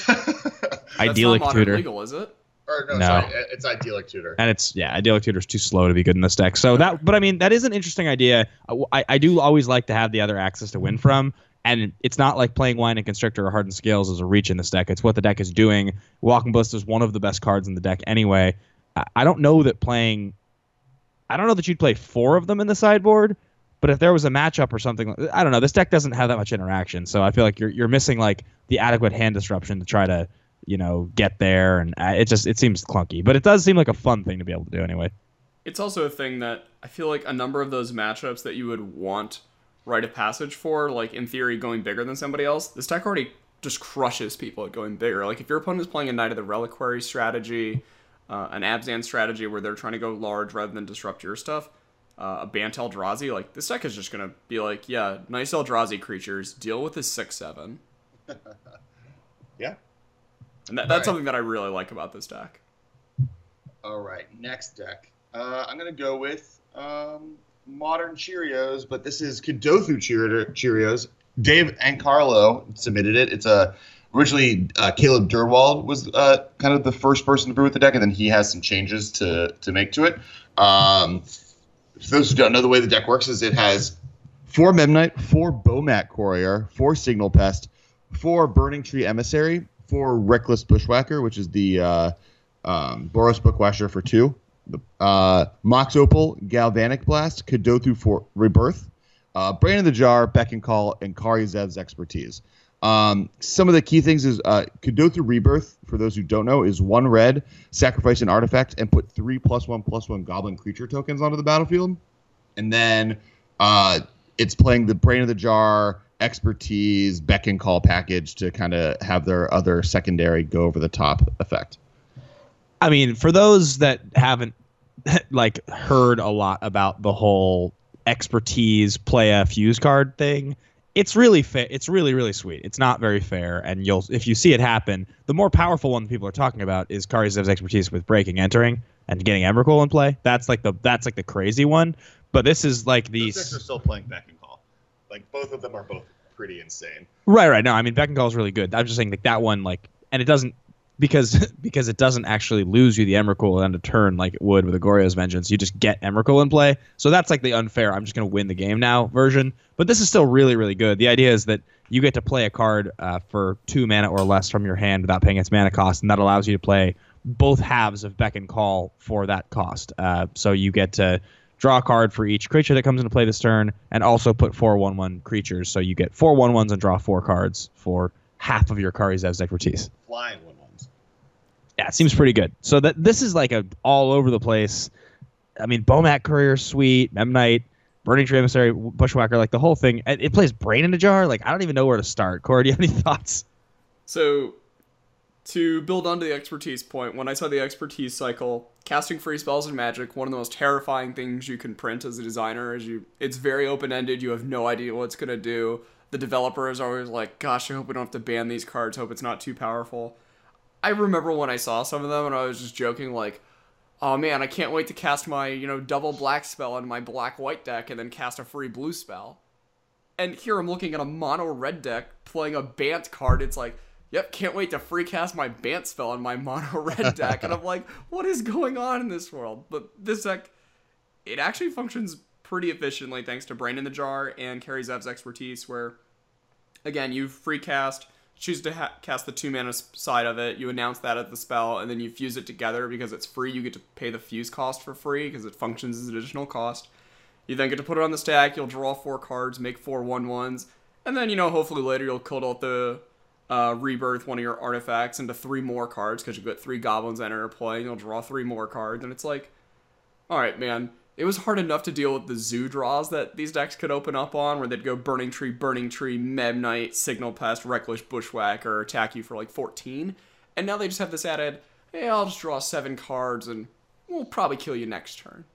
Idyllic That's not modern tutor. legal, is it? Or no, No. sorry, it's idyllic tutor. And it's, yeah, Idyllic Tutor's too slow to be good in this deck. So that, but I mean, that is an interesting idea. I, I do always like to have the other axis to win from. And it's not like playing Winding Constrictor or Hardened Scales as a reach in this deck. It's what the deck is doing. Walking Ballista is one of the best cards in the deck anyway. I, I don't know that playing, I don't know that you'd play four of them in the sideboard. But if there was a matchup or something, I don't know. This deck doesn't have that much interaction. So I feel like you're you're missing like the adequate hand disruption to try to, you know, get there, and it just it seems clunky, but it does seem like a fun thing to be able to do anyway. It's also a thing that I feel like a number of those matchups that you would want Rite of Passage for, like in theory going bigger than somebody else, this deck already just crushes people at going bigger. Like if your opponent is playing a Knight of the Reliquary strategy, uh, an Abzan strategy where they're trying to go large rather than disrupt your stuff, uh, a Bant Eldrazi, like this deck is just gonna be like, yeah, nice Eldrazi creatures, deal with this six seven. Yeah. And that, that's right. something that I really like about this deck. All right, next deck. Uh, I'm going to go with um, Modern Cheerios, but this is Kadothu Cheer- Cheerios. Dave and Carlo submitted it. It's a originally uh, Caleb Durwald was uh, kind of the first person to brew with the deck, and then he has some changes to to make to it. Um, for those who don't know, the way the deck works is it has four Memnite, four Bomat Courier, four Signal Pest, four Burning Tree Emissary, four Reckless Bushwhacker, which is the uh, um, Boros Bookwasher for two, uh, Mox Opal, Galvanic Blast, Kadothu for Rebirth, uh, Brain in the Jar, Beck and Call, and Kari Zev's Expertise. Um, some of the key things is uh, Kadothu Rebirth, for those who don't know, is one red, sacrifice an artifact, and put three plus one plus one Goblin creature tokens onto the battlefield. And then uh, it's playing the Brain of the Jar, Expertise, Beck and Call package to kind of have their other secondary go over the top effect. I mean, for those that haven't like heard a lot about the whole Expertise play a fuse card thing, it's really fa- it's really really sweet. It's not very fair, and you'll if you see it happen, the more powerful one people are talking about is Kari Zev's Expertise with breaking, entering, and getting Emrakul in play. That's like the that's like the crazy one. But this is like these. Those decks are still playing Beck and Call. Like both of them are both pretty insane. Right, right. No, I mean Beck and Call is really good. I'm just saying like that one, like, and it doesn't because because it doesn't actually lose you the Emrakul on a turn like it would with Agorio's Vengeance. You just get Emrakul in play. So that's like the unfair, I'm just going to win the game now version. But this is still really, really good. The idea is that you get to play a card uh, for two mana or less from your hand without paying its mana cost, and that allows you to play both halves of Beck and Call for that cost. Uh, so you get to draw a card for each creature that comes into play this turn, and also put four one one creatures. So you get four one ones and draw four cards for half of your Kari Zev's Expertise. Flying one ones. Yeah, it seems pretty good. So that this is like a all over the place. I mean, Bomat Courier, sweet, Memnite, Burning Tree Emissary, Bushwhacker, like the whole thing. It, it plays Brain in a Jar. Like I don't even know where to start. Corey, do you have any thoughts? So, to build onto the Expertise point, when I saw the Expertise cycle, casting free spells in Magic, one of the most terrifying things you can print as a designer is you. It's very open-ended. You have no idea what it's going to do. The developer is always like, gosh, I hope we don't have to ban these cards. Hope it's not too powerful. I remember when I saw some of them and I was just joking like, oh man, I can't wait to cast my, you know, double black spell in my black-white deck and then cast a free blue spell. And here I'm looking at a mono-red deck playing a Bant card. It's like, yep, can't wait to free cast my Bant spell in my mono-red deck. And I'm like, what is going on in this world? But this deck, it actually functions pretty efficiently thanks to Brain in the Jar and Carry Zev's expertise, where, again, you free cast, choose to ha- cast the two mana side of it, you announce that at the spell, and then you fuse it together because it's free. You get to pay the fuse cost for free because it functions as an additional cost. You then get to put it on the stack, you'll draw four cards, make four one ones, and then, you know, hopefully later you'll cult out the uh, Rebirth, one of your artifacts, into three more cards because you've got three goblins enter play, and you'll draw three more cards, and it's like, alright, man. It was hard enough to deal with the zoo draws that these decks could open up on, where they'd go Burning Tree, Burning Tree, Meb Knight, Signal Pest, Reckless Bushwhacker, attack you for like fourteen. And now they just have this added, hey, I'll just draw seven cards and we'll probably kill you next turn.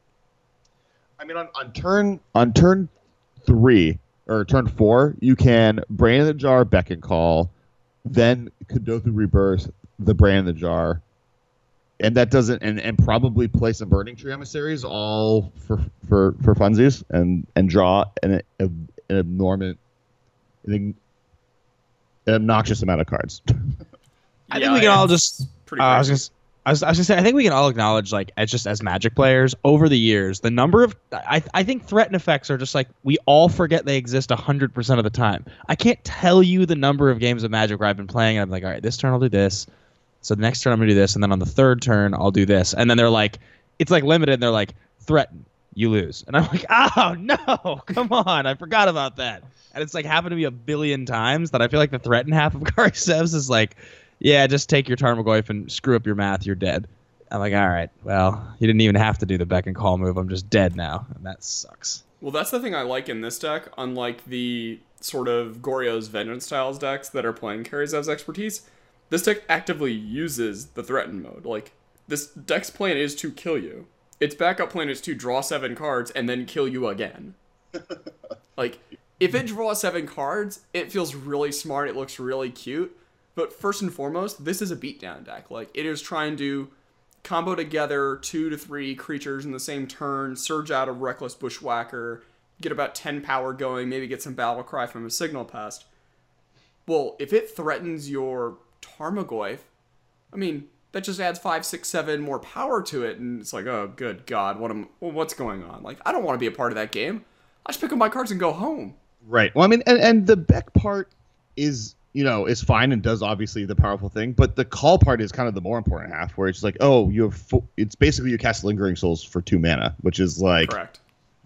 I mean, on, on turn on turn three, or turn four, you can Brain in the Jar, Beckon Call, then Kadotha Rebirth, the Brain in the Jar, and that doesn't, and, and probably play some Burning Tree Emissaries, all for for for funsies, and and draw an an abnormal, an, an obnoxious amount of cards. I Yeah, think we can all it's just. pretty Uh, I was crazy. gonna, I was, I was gonna say, I think we can all acknowledge, like, as just as Magic players over the years, the number of I I think threaten effects are just like we all forget they exist a hundred percent of the time. I can't tell you the number of games of Magic where I've been playing and I'm like, all right, this turn I'll do this. So the next turn I'm gonna do this, and then on the third turn I'll do this, and then they're like, it's like limited. And they're like, threaten, you lose, and I'm like, oh no, come on, I forgot about that. And it's like happened to me a billion times that I feel like the threaten half of Kari Sevs is like, yeah, just take your Tarmogoyf and screw up your math, you're dead. I'm like, all right, well, you didn't even have to do the Beckon Call move. I'm just dead now, and that sucks. Well, that's the thing I like in this deck, unlike the sort of Goryo's Vengeance Styles decks that are playing Carry Zev's expertise. This deck actively uses the threaten mode. Like, this deck's plan is to kill you. Its backup plan is to draw seven cards and then kill you again. Like, if it draws seven cards, it feels really smart, it looks really cute. But first and foremost, this is a beatdown deck. Like, it is trying to combo together two to three creatures in the same turn, surge out a Reckless Bushwhacker, get about ten power going, maybe get some Battle Cry from a Signal Pest. Well, if it threatens your Tarmogoyf, I mean, that just adds five, six, seven more power to it, and it's like, oh, good God, what am, well, what's going on? Like, I don't want to be a part of that game. I just pick up my cards and go home. Right. Well, I mean, and, and the Beck part is, you know, is fine and does obviously the powerful thing, but the call part is kind of the more important half, where it's like, oh, you have, fo- it's basically you cast Lingering Souls for two mana, which is like Correct.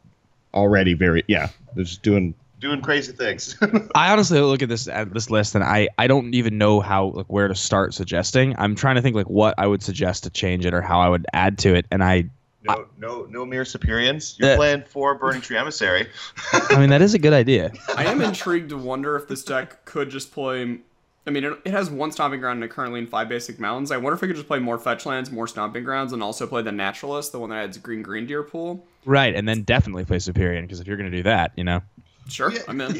already very, yeah, they're just doing doing crazy things. I honestly look at this at this list, and I, I don't even know how, like, where to start suggesting. I'm trying to think like what I would suggest to change it or how I would add to it, and I no, no, no mere Superians. You're Uh, playing for Burning Tree Emissary. I mean that is a good idea. I am intrigued to wonder if this deck could just play... I mean, it, it has one Stomping Ground and currently in five basic mountains. I wonder if it could just play more Fetch Lands, more Stomping Grounds, and also play the Naturalist, the one that adds green-green to your pool. Right, and then definitely play Superior, because if you're going to do that, you know. Sure, I'm in.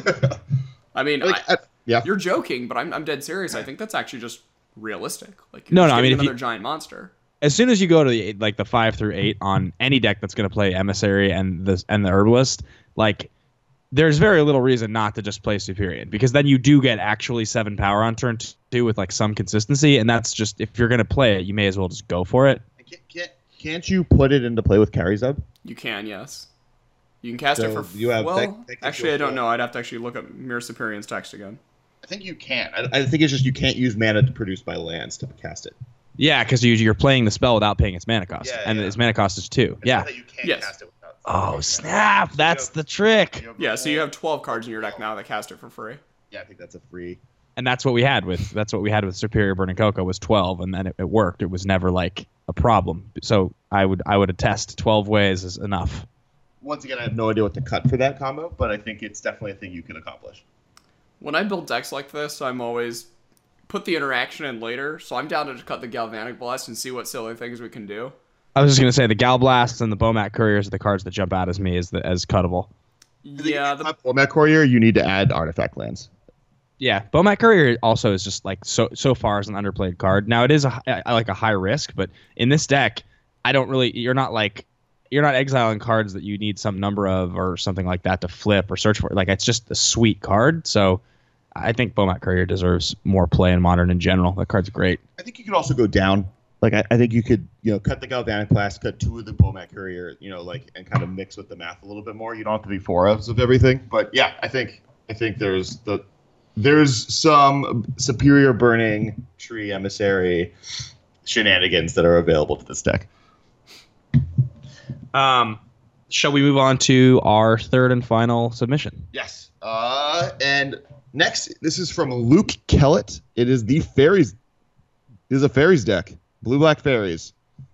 I mean, Like, I, uh, yeah. you're joking, but I'm, I'm dead serious. I think that's actually just realistic. Like, No, just no, I give mean, me if another you- giant monster. As soon as you go to the like the five through eight on any deck that's going to play Emissary and the and the Herbalist, like there's very little reason not to just play Superior, because then you do get actually seven power on turn two with like some consistency, and that's just, if you're going to play it, you may as well just go for it. Can't, can't, can't you put it into play with Carry Zeb? You can, yes. You can cast So it for... you have well, tech- technical actually, I don't skill. know. I'd have to actually look up Mirror Superior's text again. I think you can. I, I think it's just you can't use mana to produce by lands to cast it. Yeah, because you, you're playing the spell without paying its mana cost, Yeah, and yeah. its mana cost is two. It's Yeah. not that you can't Yes. cast it without. Oh snap! That's the trick. Yeah, so you have twelve cards in your deck now that cast it for free. Yeah, I think that's a free. And that's what we had with that's what we had with Superior Burning Cocoa was twelve, and then it, it worked. It was never like a problem. So I would I would attest twelve ways is enough. Once again, I have no idea what to cut for that combo, but I think it's definitely a thing you can accomplish. When I build decks like this, I'm always put the interaction in later, so I'm down to just cut the Galvanic Blast and see what silly things we can do. I was just gonna say the Gal Blasts and the Bomat Couriers are the cards that jump out as me as the, as cuttable. Yeah, the, Format Courier, you need to add artifact lands. Yeah, Bomat Courier also is just like so so far as an underplayed card. Now it is a hi- I like a high risk, but in this deck, I don't really. You're not like you're not exiling cards that you need some number of or something like that to flip or search for. Like it's just a sweet card. So I think Bomat Courier deserves more play in Modern in general. That card's great. I think you could also go down. like I, I think you could, you know, cut the Galvanic Blast, cut two of the Bomat Courier, you know, like and kind of mix with the math a little bit more. You don't have to be four ofs of everything, but yeah, I think I think there's the there's some superior burning tree emissary shenanigans that are available to this deck. Um, shall we move on to our third and final submission? Yes. Uh, and next, this is from Luke Kellett. It is the Fairies. It is a Fairies deck. Blue Black Fairies.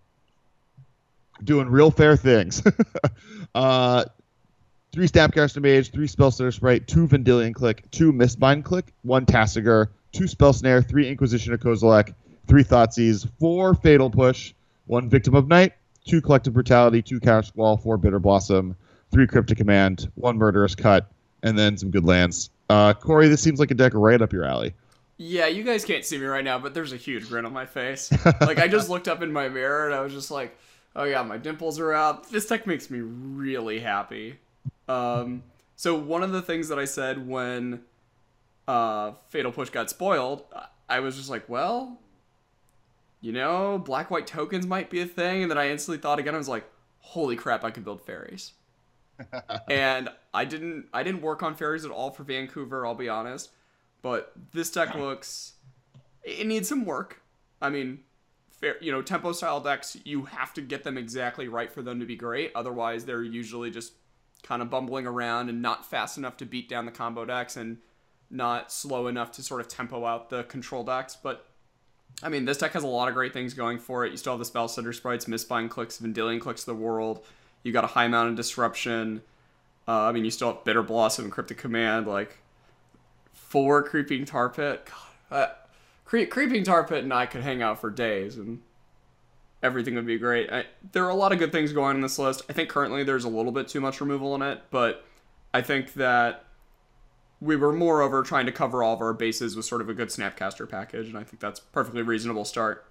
Doing real fair things. uh, three Snapcaster Mage, three Spellstutter Sprite, two Vendilion Click, two Mistbind Click, one Tasigur, two Spell Snare, three Inquisition of Kozilek, three Thoughtseize, four Fatal Push, one Victim of Night, two Collective Brutality, two Counter Squall, four Bitter Blossom, three Cryptic Command, one Murderous Cut, and then some good lands. Uh, Corey, this seems like a deck right up your alley. Yeah, you guys can't see me right now, but there's a huge grin on my face. Like, I just looked up in my mirror, and I was just like, oh yeah, my dimples are out. This deck makes me really happy. Um, so one of the things that I said when uh, Fatal Push got spoiled, I was just like, well, you know, black-white tokens might be a thing, and then I instantly thought again, I was like, holy crap, I can build fairies. And I didn't I didn't work on fairies at all for Vancouver, I'll be honest. But this deck looks... It needs some work. I mean, fair, you know, tempo-style decks, you have to get them exactly right for them to be great. Otherwise, they're usually just kind of bumbling around and not fast enough to beat down the combo decks and not slow enough to sort of tempo out the control decks. But, I mean, this deck has a lot of great things going for it. You still have the Spellstutter Sprites, Mistbind Clicks, Vendilion Clicks of the world. You got a high mountain disruption. Uh, I mean, you still have Bitter Blossom and Cryptic Command. Like, four Creeping Tar Pit. God, uh, Cre- Creeping Tar Pit and I could hang out for days, and everything would be great. I, there are a lot of good things going on in this list. I think currently there's a little bit too much removal in it, but I think that we were moreover trying to cover all of our bases with sort of a good Snapcaster package, and I think that's a perfectly reasonable start.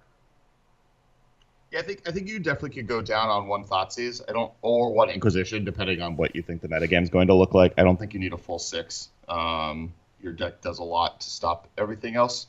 Yeah, I think I think you definitely could go down on one Thoughtseize. I don't, or one Inquisition, depending on what you think the metagame is going to look like. I don't think you need a full six. Um, your deck does a lot to stop everything else.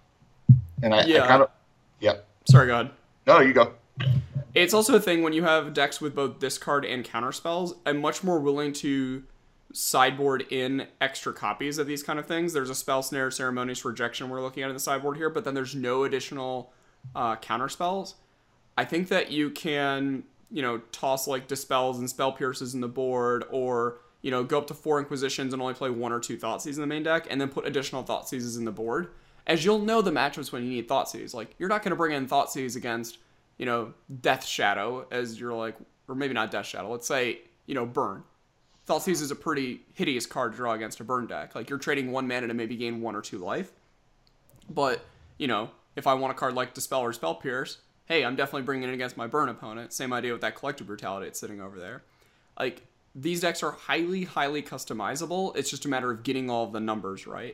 And I, yeah. I kind of, yeah. Sorry, go ahead. No, you go. It's also a thing when you have decks with both discard and counter spells. I'm much more willing to sideboard in extra copies of these kind of things. There's a Spell Snare, Ceremonious Rejection we're looking at in the sideboard here, but then there's no additional uh, counter spells. I think that you can, you know, toss like Dispels and Spell Pierces in the board, or, you know, go up to four Inquisitions and only play one or two Thoughtseize in the main deck, and then put additional Thoughtseizes in the board. As you'll know the matchups when you need Thoughtseize. Like, you're not going to bring in Thoughtseize against, you know, Death Shadow as you're like, or maybe not Death Shadow, let's say, you know, Burn. Thoughtseize is a pretty hideous card to draw against a Burn deck. Like, you're trading one mana to maybe gain one or two life. But, you know, if I want a card like Dispel or Spell Pierce, hey, I'm definitely bringing it against my Burn opponent. Same idea with that Collective Brutality that's sitting over there. Like, these decks are highly, highly customizable. It's just a matter of getting all of the numbers right.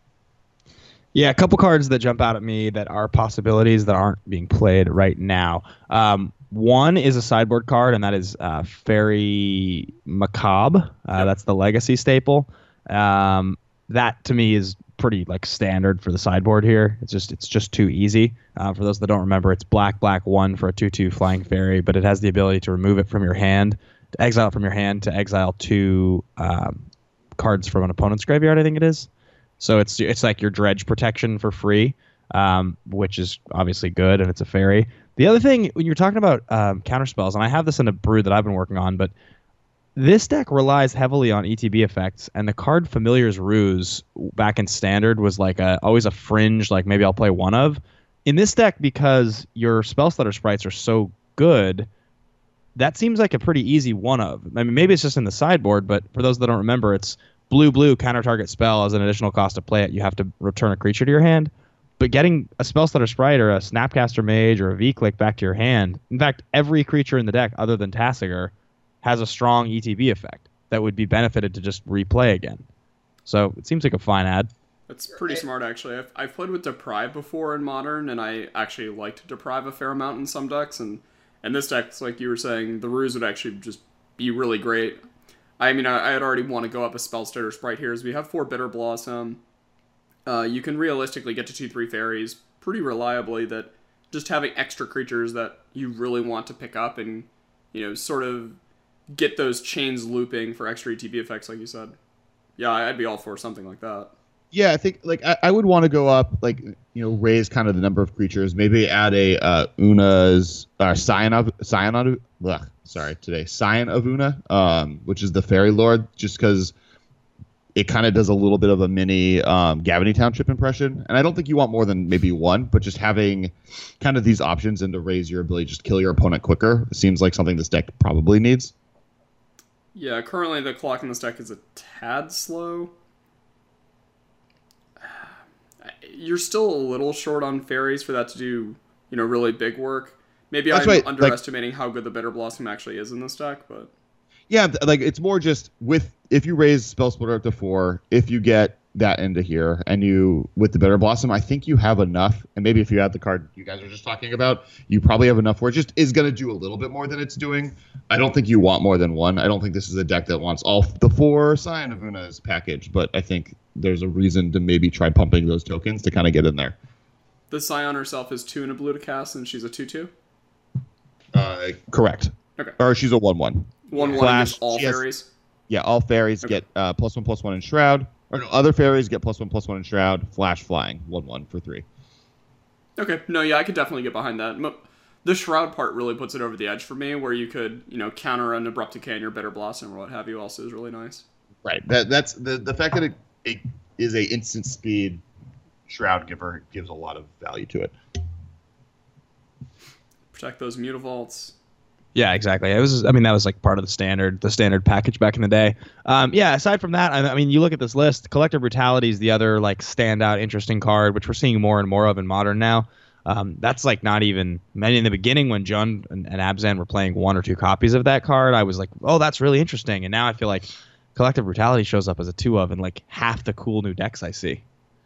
Yeah, a couple cards that jump out at me that are possibilities that aren't being played right now. Um, one is a sideboard card, and that is uh, Fairy Macabre. Uh, yep. That's the Legacy staple. Um, that, to me, is pretty like standard for the sideboard here. It's just it's just too easy. Uh, for those that don't remember, it's black, black, one for a two two flying fairy, but it has the ability to remove it from your hand, to exile it from your hand, to exile two um, cards from an opponent's graveyard, I think it is. So it's it's like your dredge protection for free, um, which is obviously good, and it's a fairy. The other thing, when you're talking about um, counterspells, and I have this in a brew that I've been working on, but this deck relies heavily on E T B effects, and the card Familiar's Ruse back in Standard was like a, always a fringe, like maybe I'll play one of. In this deck, because your Spellstutter Sprites are so good, that seems like a pretty easy one of. I mean, maybe it's just in the sideboard, but for those that don't remember, it's blue, blue, counter target spell as an additional cost to play it. You have to return a creature to your hand. But getting a Spellstutter Sprite or a Snapcaster Mage or a V-Click back to your hand, in fact, every creature in the deck other than Tasigur has a strong E T B effect that would be benefited to just replay again. So it seems like a fine ad. That's pretty smart, actually. I've, I've played with Deprive before in Modern, and I actually liked Deprive a fair amount in some decks. And, and this deck, like you were saying, the Ruse would actually just be really great. I mean, I, I'd already want to go up a Spellstutter Sprite here, as we have four Bitter Blossom. Uh, you can realistically get to two three fairies pretty reliably that just having extra creatures that you really want to pick up and, you know, sort of get those chains looping for extra E T B effects, like you said. Yeah, I'd be all for something like that. Yeah, I think like I, I would want to go up, like, you know, raise kind of the number of creatures. Maybe add a uh, Una's uh, Scion of Scion of ugh, sorry today Scion of Una, um, which is the Fairy Lord, just because it kind of does a little bit of a mini um, Gavony Township impression. And I don't think you want more than maybe one, but just having kind of these options and to raise your ability, just kill your opponent quicker, seems like something this deck probably needs. Yeah, currently the clock in this deck is a tad slow. You're still a little short on fairies for that to do, you know, really big work. Maybe That's I'm right, underestimating like, how good the Bitter Blossom actually is in this deck, but yeah, like it's more just with if you raise Spell Splitter up to four, if you get that into here, and you with the Bitter Blossom, I think you have enough. And maybe if you add the card you guys are just talking about, you probably have enough where it just is going to do a little bit more than it's doing. I don't think you want more than one. I don't think this is a deck that wants all the four Scion of Una's package, but I think there's a reason to maybe try pumping those tokens to kind of get in there. The Scion herself is two and a blue to cast, and she's a two two? Uh, correct. Okay. Or she's a one one. one one Flash, against all she has- fairies? Yeah, all fairies Okay. get uh, plus one, plus one in Shroud. Or no, other fairies get plus one, plus one in Shroud. Flash flying, one one for three. Okay, no, yeah, I could definitely get behind that. Mo- The Shroud part really puts it over the edge for me, where you could, you know, counter an Abrupt Decay in your Bitter Blossom or what have you also is really nice. Right. That that's the the fact that it, it is a instant speed Shroud giver gives a lot of value to it. Protect those Mutavaults. Yeah, exactly. It was. I mean, that was like part of the standard, the standard package back in the day. Um, yeah. Aside from that, I, I mean, you look at this list. Collective Brutality is the other like standout, interesting card, which we're seeing more and more of in Modern now. Um, that's like not even. I mean, in the beginning, when Jund and, and Abzan were playing one or two copies of that card, I was like, oh, that's really interesting. And now I feel like Collective Brutality shows up as a two of in like half the cool new decks I see.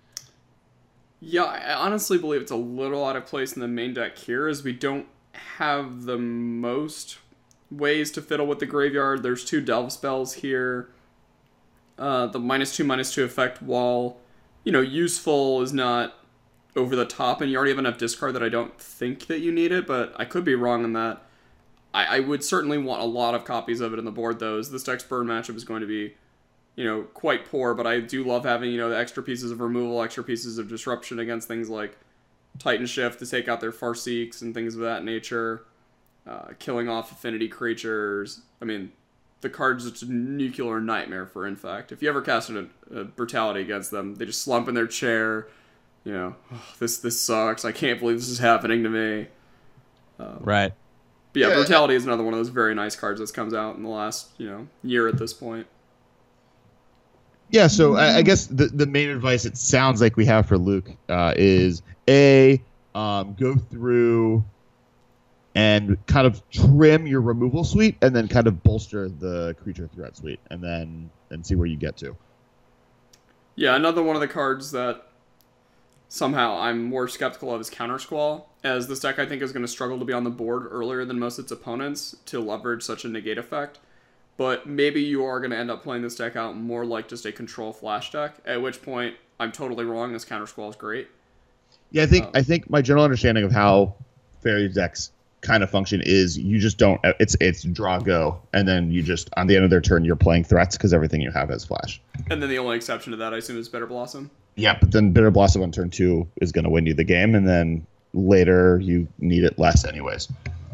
Yeah, I honestly believe it's a little out of place in the main deck here, as we don't have the most ways to fiddle with the graveyard. There's two delve spells here. Uh, the minus two, minus two effect, while, you know, useful, is not over the top, and you already have enough discard that I don't think that you need it, but I could be wrong on that. I, I would certainly want a lot of copies of it in the board, though, as this deck's burn matchup is going to be, you know, quite poor, but I do love having, you know, the extra pieces of removal, extra pieces of disruption against things like Titan Shift to take out their Farseeks and things of that nature. Uh, killing off affinity creatures. I mean, the card's just a nuclear nightmare for Infect. If you ever casted a, a Brutality against them, they just slump in their chair. You know, oh, this this sucks. I can't believe this is happening to me. Um, Right. But yeah, Yeah. Brutality is another one of those very nice cards that's comes out in the last, you know, year at this point. Yeah, so I, I guess the, the main advice it sounds like we have for Luke uh, is A, um, go through and kind of trim your removal suite and then kind of bolster the creature threat suite and then and see where you get to. Yeah, another one of the cards that somehow I'm more skeptical of is Counter Squall, as this deck I think is going to struggle to be on the board earlier than most of its opponents to leverage such a negate effect. But maybe you are going to end up playing this deck out more like just a control flash deck, at which point I'm totally wrong. This Counter Squall is great. Yeah, I think Um, I think my general understanding of how fairy decks kind of function is you just don't it's it's draw go and then you just on the end of their turn you're playing threats because everything you have has flash. And then the only exception to that, I assume, is Bitter Blossom. Yeah, but then Bitter Blossom on turn two is going to win you the game, and then later you need it less anyways.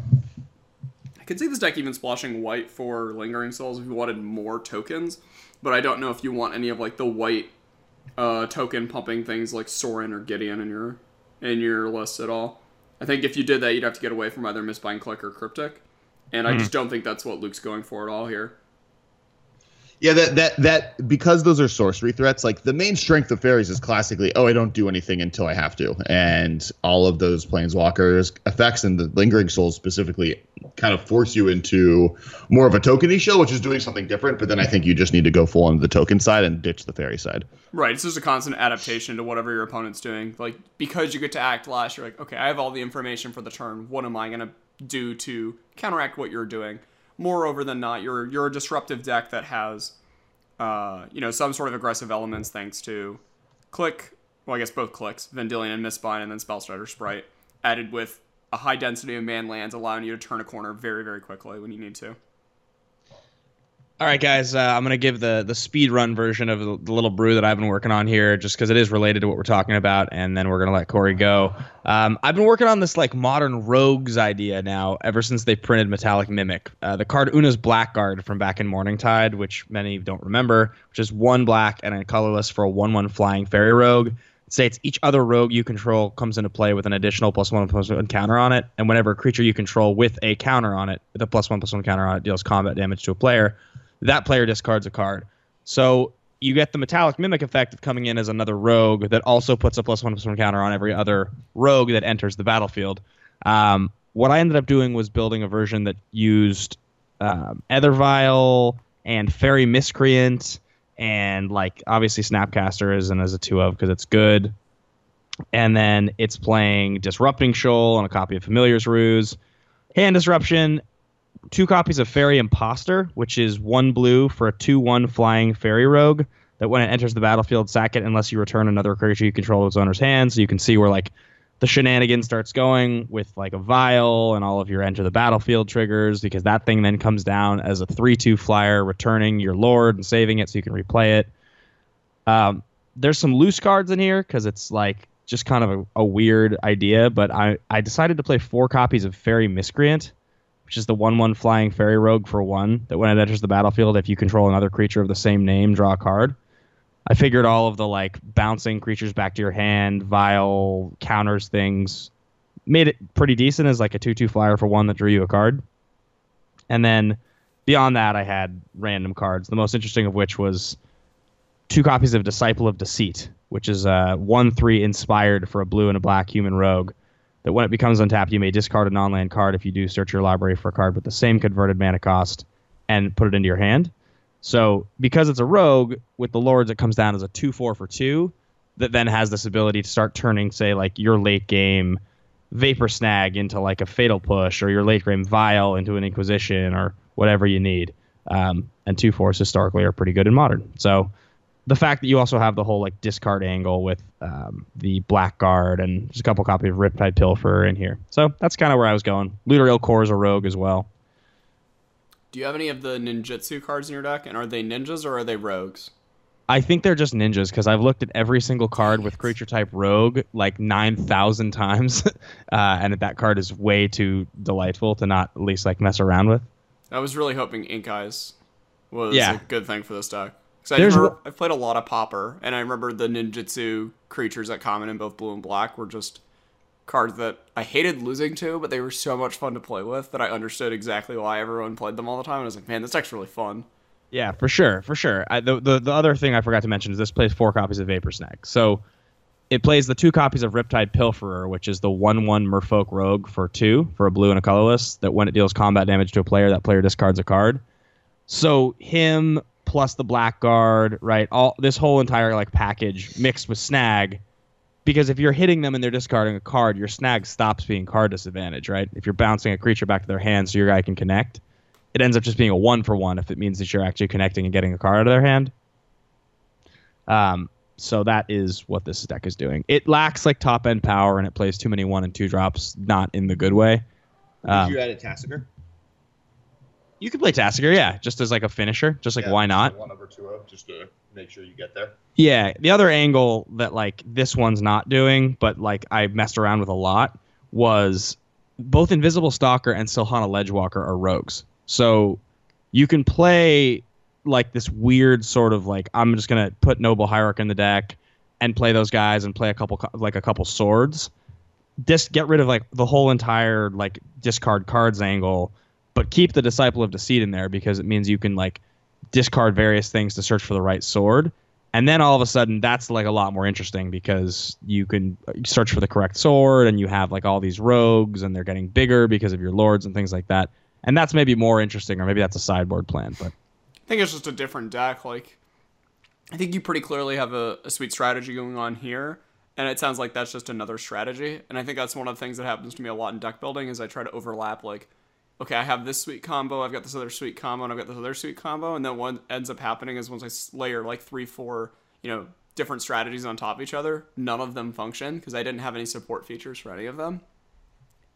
I could see this deck even splashing white for Lingering Souls if you wanted more tokens, but I don't know if you want any of like the white uh, token pumping things like Sorin or Gideon in your in your list at all. I think if you did that, you'd have to get away from either Mistbind Click or Cryptic, and I just don't think that's what Luke's going for at all here. Yeah, that that that because those are sorcery threats, like the main strength of fairies is classically, oh, I don't do anything until I have to. And all of those planeswalkers effects and the Lingering Souls specifically kind of force you into more of a tokeny show, which is doing something different, but then I think you just need to go full on the token side and ditch the fairy side. Right, it's just a constant adaptation to whatever your opponent's doing. Like, because you get to act last, you're like, okay, I have all the information for the turn. What am I going to do to counteract what you're doing? Moreover than not, you're you're a disruptive deck that has, uh, you know, some sort of aggressive elements thanks to Click, well, I guess both Clicks, Vendilion and Mistbind, and then Spellstrider Sprite. added with a high density of man lands, allowing you to turn a corner very, very quickly when you need to. All right, guys, uh, I'm going to give the the speed run version of the, the little brew that I've been working on here, just because it is related to what we're talking about, and then we're going to let Corey go. Um, I've been working on this like modern rogues idea now ever since they printed Metallic Mimic. Uh, the card Una's Blackguard from back in Morningtide, which many don't remember, which is one black and a colorless for a one one flying fairy rogue. It states each other rogue you control comes into play with an additional plus one plus one counter on it, and whenever a creature you control with a counter on it, with a plus one plus one counter on it, deals combat damage to a player, that player discards a card. So you get the Metallic Mimic effect of coming in as another rogue that also puts a plus one plus one counter on every other rogue that enters the battlefield. Um, what I ended up doing was building a version that used um, Ethervile and Fairy Miscreant and like obviously Snapcaster is and as a two of because it's good. And then it's playing Disrupting Shoal and a copy of Familiar's Ruse. Hand Disruption, two copies of Fairy Imposter, which is one blue for a two one flying fairy rogue that when it enters the battlefield, sack it unless you return another creature you control to its owner's hand. So you can see where like the shenanigans starts going with like a vial and all of your enter the battlefield triggers, because that thing then comes down as a three two flyer, returning your lord and saving it so you can replay it. Um, there's some loose cards in here because it's like just kind of a, a weird idea, but I, I decided to play four copies of Fairy Miscreant, which is the one one flying fairy rogue for one, that when it enters the battlefield, if you control another creature of the same name, draw a card. I figured all of the like bouncing creatures back to your hand, vial, counters things, made it pretty decent as like a two two flyer for one that drew you a card. And then beyond that, I had random cards, the most interesting of which was two copies of Disciple of Deceit, which is a one three inspired for a blue and a black human rogue, that when it becomes untapped, you may discard a non-land card. If you do, search your library for a card with the same converted mana cost and put it into your hand. So because it's a rogue, with the lords, it comes down as a two four for two that then has this ability to start turning, say, like your late game Vapor Snag into like a Fatal Push, or your late game Vial into an Inquisition, or whatever you need. Um, and two fours historically are pretty good in Modern. So the fact that you also have the whole like discard angle with um, the Blackguard and just a couple copies of Riptide Pilfer in here. So that's kind of where I was going. Luterial Core is a rogue as well. Do you have any of the ninjutsu cards in your deck, and are they ninjas or are they rogues? I think they're just ninjas, because I've looked at every single card with creature type rogue like nine thousand times, uh, and that card is way too delightful to not at least like mess around with. I was really hoping Ink Eyes was Yeah. a good thing for this deck. Because There's remember, w- I've played a lot of Pauper, and I remember the ninjutsu creatures that common in both blue and black were just cards that I hated losing to, but they were so much fun to play with that I understood exactly why everyone played them all the time. And I was like, man, this deck's really fun. Yeah, for sure, for sure. I, the, the the other thing I forgot to mention is this plays four copies of Vapor Snag. So it plays the two copies of Riptide Pilferer, which is the one one Merfolk Rogue for two, for a blue and a colorless, that when it deals combat damage to a player, that player discards a card. So him plus the Blackguard, right? All this whole entire like package mixed with Snag, because if you're hitting them and they're discarding a card, your Snag stops being card disadvantage, right? If you're bouncing a creature back to their hand so your guy can connect, it ends up just being a one for one if it means that you're actually connecting and getting a card out of their hand. Um, so that is what this deck is doing. It lacks like top end power, and it plays too many one and two drops, not in the good way. Um, Did you add a Tassiger? You could play Tassiger, yeah, just as like a finisher. Just like, Yeah, why not? One over two of, just to make sure you get there. Yeah, the other angle that like this one's not doing, but like I messed around with a lot, was both Invisible Stalker and Silhana Ledgewalker are rogues. So you can play like this weird sort of like, I'm just gonna put Noble Hierarch in the deck and play those guys and play a couple like a couple swords. Just get rid of like the whole entire like discard cards angle, but keep the Disciple of Deceit in there, because it means you can like discard various things to search for the right sword. And then all of a sudden that's like a lot more interesting, because you can search for the correct sword and you have like all these rogues and they're getting bigger because of your lords and things like that. And that's maybe more interesting, or maybe that's a sideboard plan. But I think it's just a different deck. Like, I think you pretty clearly have a, a sweet strategy going on here, and it sounds like that's just another strategy. And I think that's one of the things that happens to me a lot in deck building, is I try to overlap, like, okay, I have this sweet combo, I've got this other sweet combo, and I've got this other sweet combo, and then what ends up happening is once I layer like three, four, you know, different strategies on top of each other, none of them function because I didn't have any support features for any of them.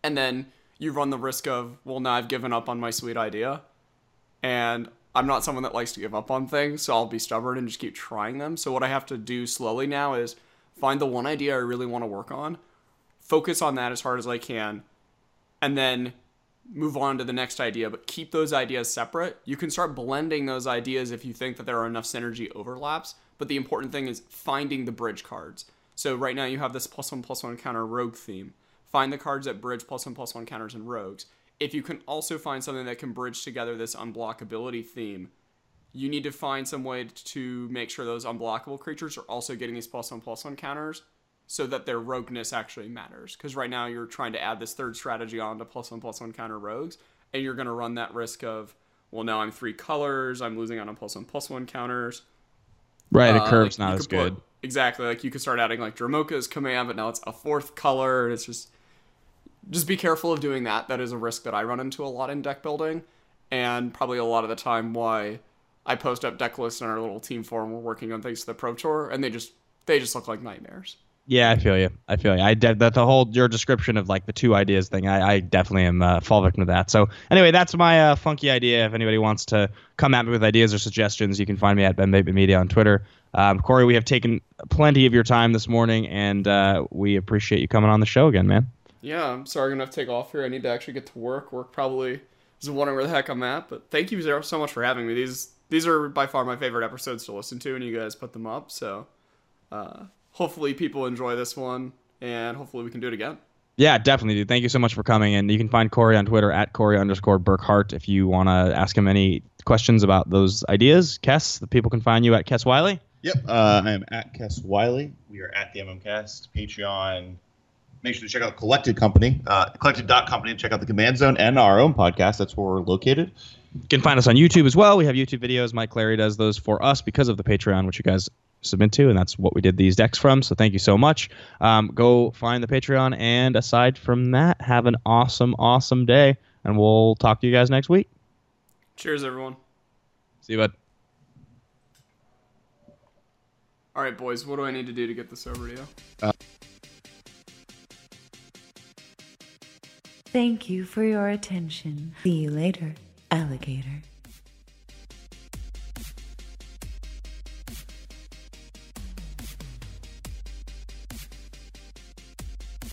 And then you run the risk of, well, now I've given up on my sweet idea. And I'm not someone that likes to give up on things, so I'll be stubborn and just keep trying them. So what I have to do slowly now is find the one idea I really want to work on, focus on that as hard as I can, and then move on to the next idea, but keep those ideas separate. You can start blending those ideas if you think that there are enough synergy overlaps, but the important thing is finding the bridge cards. So right now you have this plus one plus one counter rogue theme. Find the cards that bridge plus one plus one counters and rogues. If you can also find something that can bridge together this unblockability theme, you need to find some way to make sure those unblockable creatures are also getting these plus one plus one counters so that their rogueness actually matters. Because right now you're trying to add this third strategy on to plus one plus one counter rogues, and you're going to run that risk of, well, now I'm three colors, I'm losing out on plus one plus one counters. Right, the Uh, curve's like, not you as could put- good. Exactly, like you could start adding like Dromoka's command, but now it's a fourth color, and it's just... Just be careful of doing that. That is a risk that I run into a lot in deck building, and probably a lot of the time why I post up deck lists in our little team forum we're working on thanks to the Pro Tour, and they just they just look like nightmares. Yeah, I feel you. I feel you. I de- that the whole your description of like the two ideas thing. I, I definitely am uh, fall victim to that. So anyway, that's my uh, funky idea. If anybody wants to come at me with ideas or suggestions, you can find me at Ben Bateman Media on Twitter. Um, Corey, we have taken plenty of your time this morning, and uh, we appreciate you coming on the show again, man. Yeah, I'm sorry I'm gonna have to take off here. I need to actually get to work. Work probably is wondering where the heck I'm at, but thank you Zero, so much for having me. These these are by far my favorite episodes to listen to, and you guys put them up. So uh, hopefully people enjoy this one, and hopefully we can do it again. Yeah, definitely, dude. Thank you so much for coming. And you can find Corey on Twitter at Corey underscore Burkhart if you want to ask him any questions about those ideas. Kess, the people can find you at Kess Wiley. Yep, uh, I am at Kess Wiley. We are at the MMCast, Patreon. Make sure to check out Collected Company, uh, collected dot company, and check out the Command Zone and our own podcast. That's where we're located. You can find us on YouTube as well. We have YouTube videos. Mike Clary does those for us because of the Patreon, which you guys submit to, and that's what we did these decks from. So thank you so much. Um, go find the Patreon, and aside from that, have an awesome, awesome day, and we'll talk to you guys next week. Cheers, everyone. See you, bud. All right, boys, what do I need to do to get this over to you? Uh, Thank you for your attention. See you later, alligator.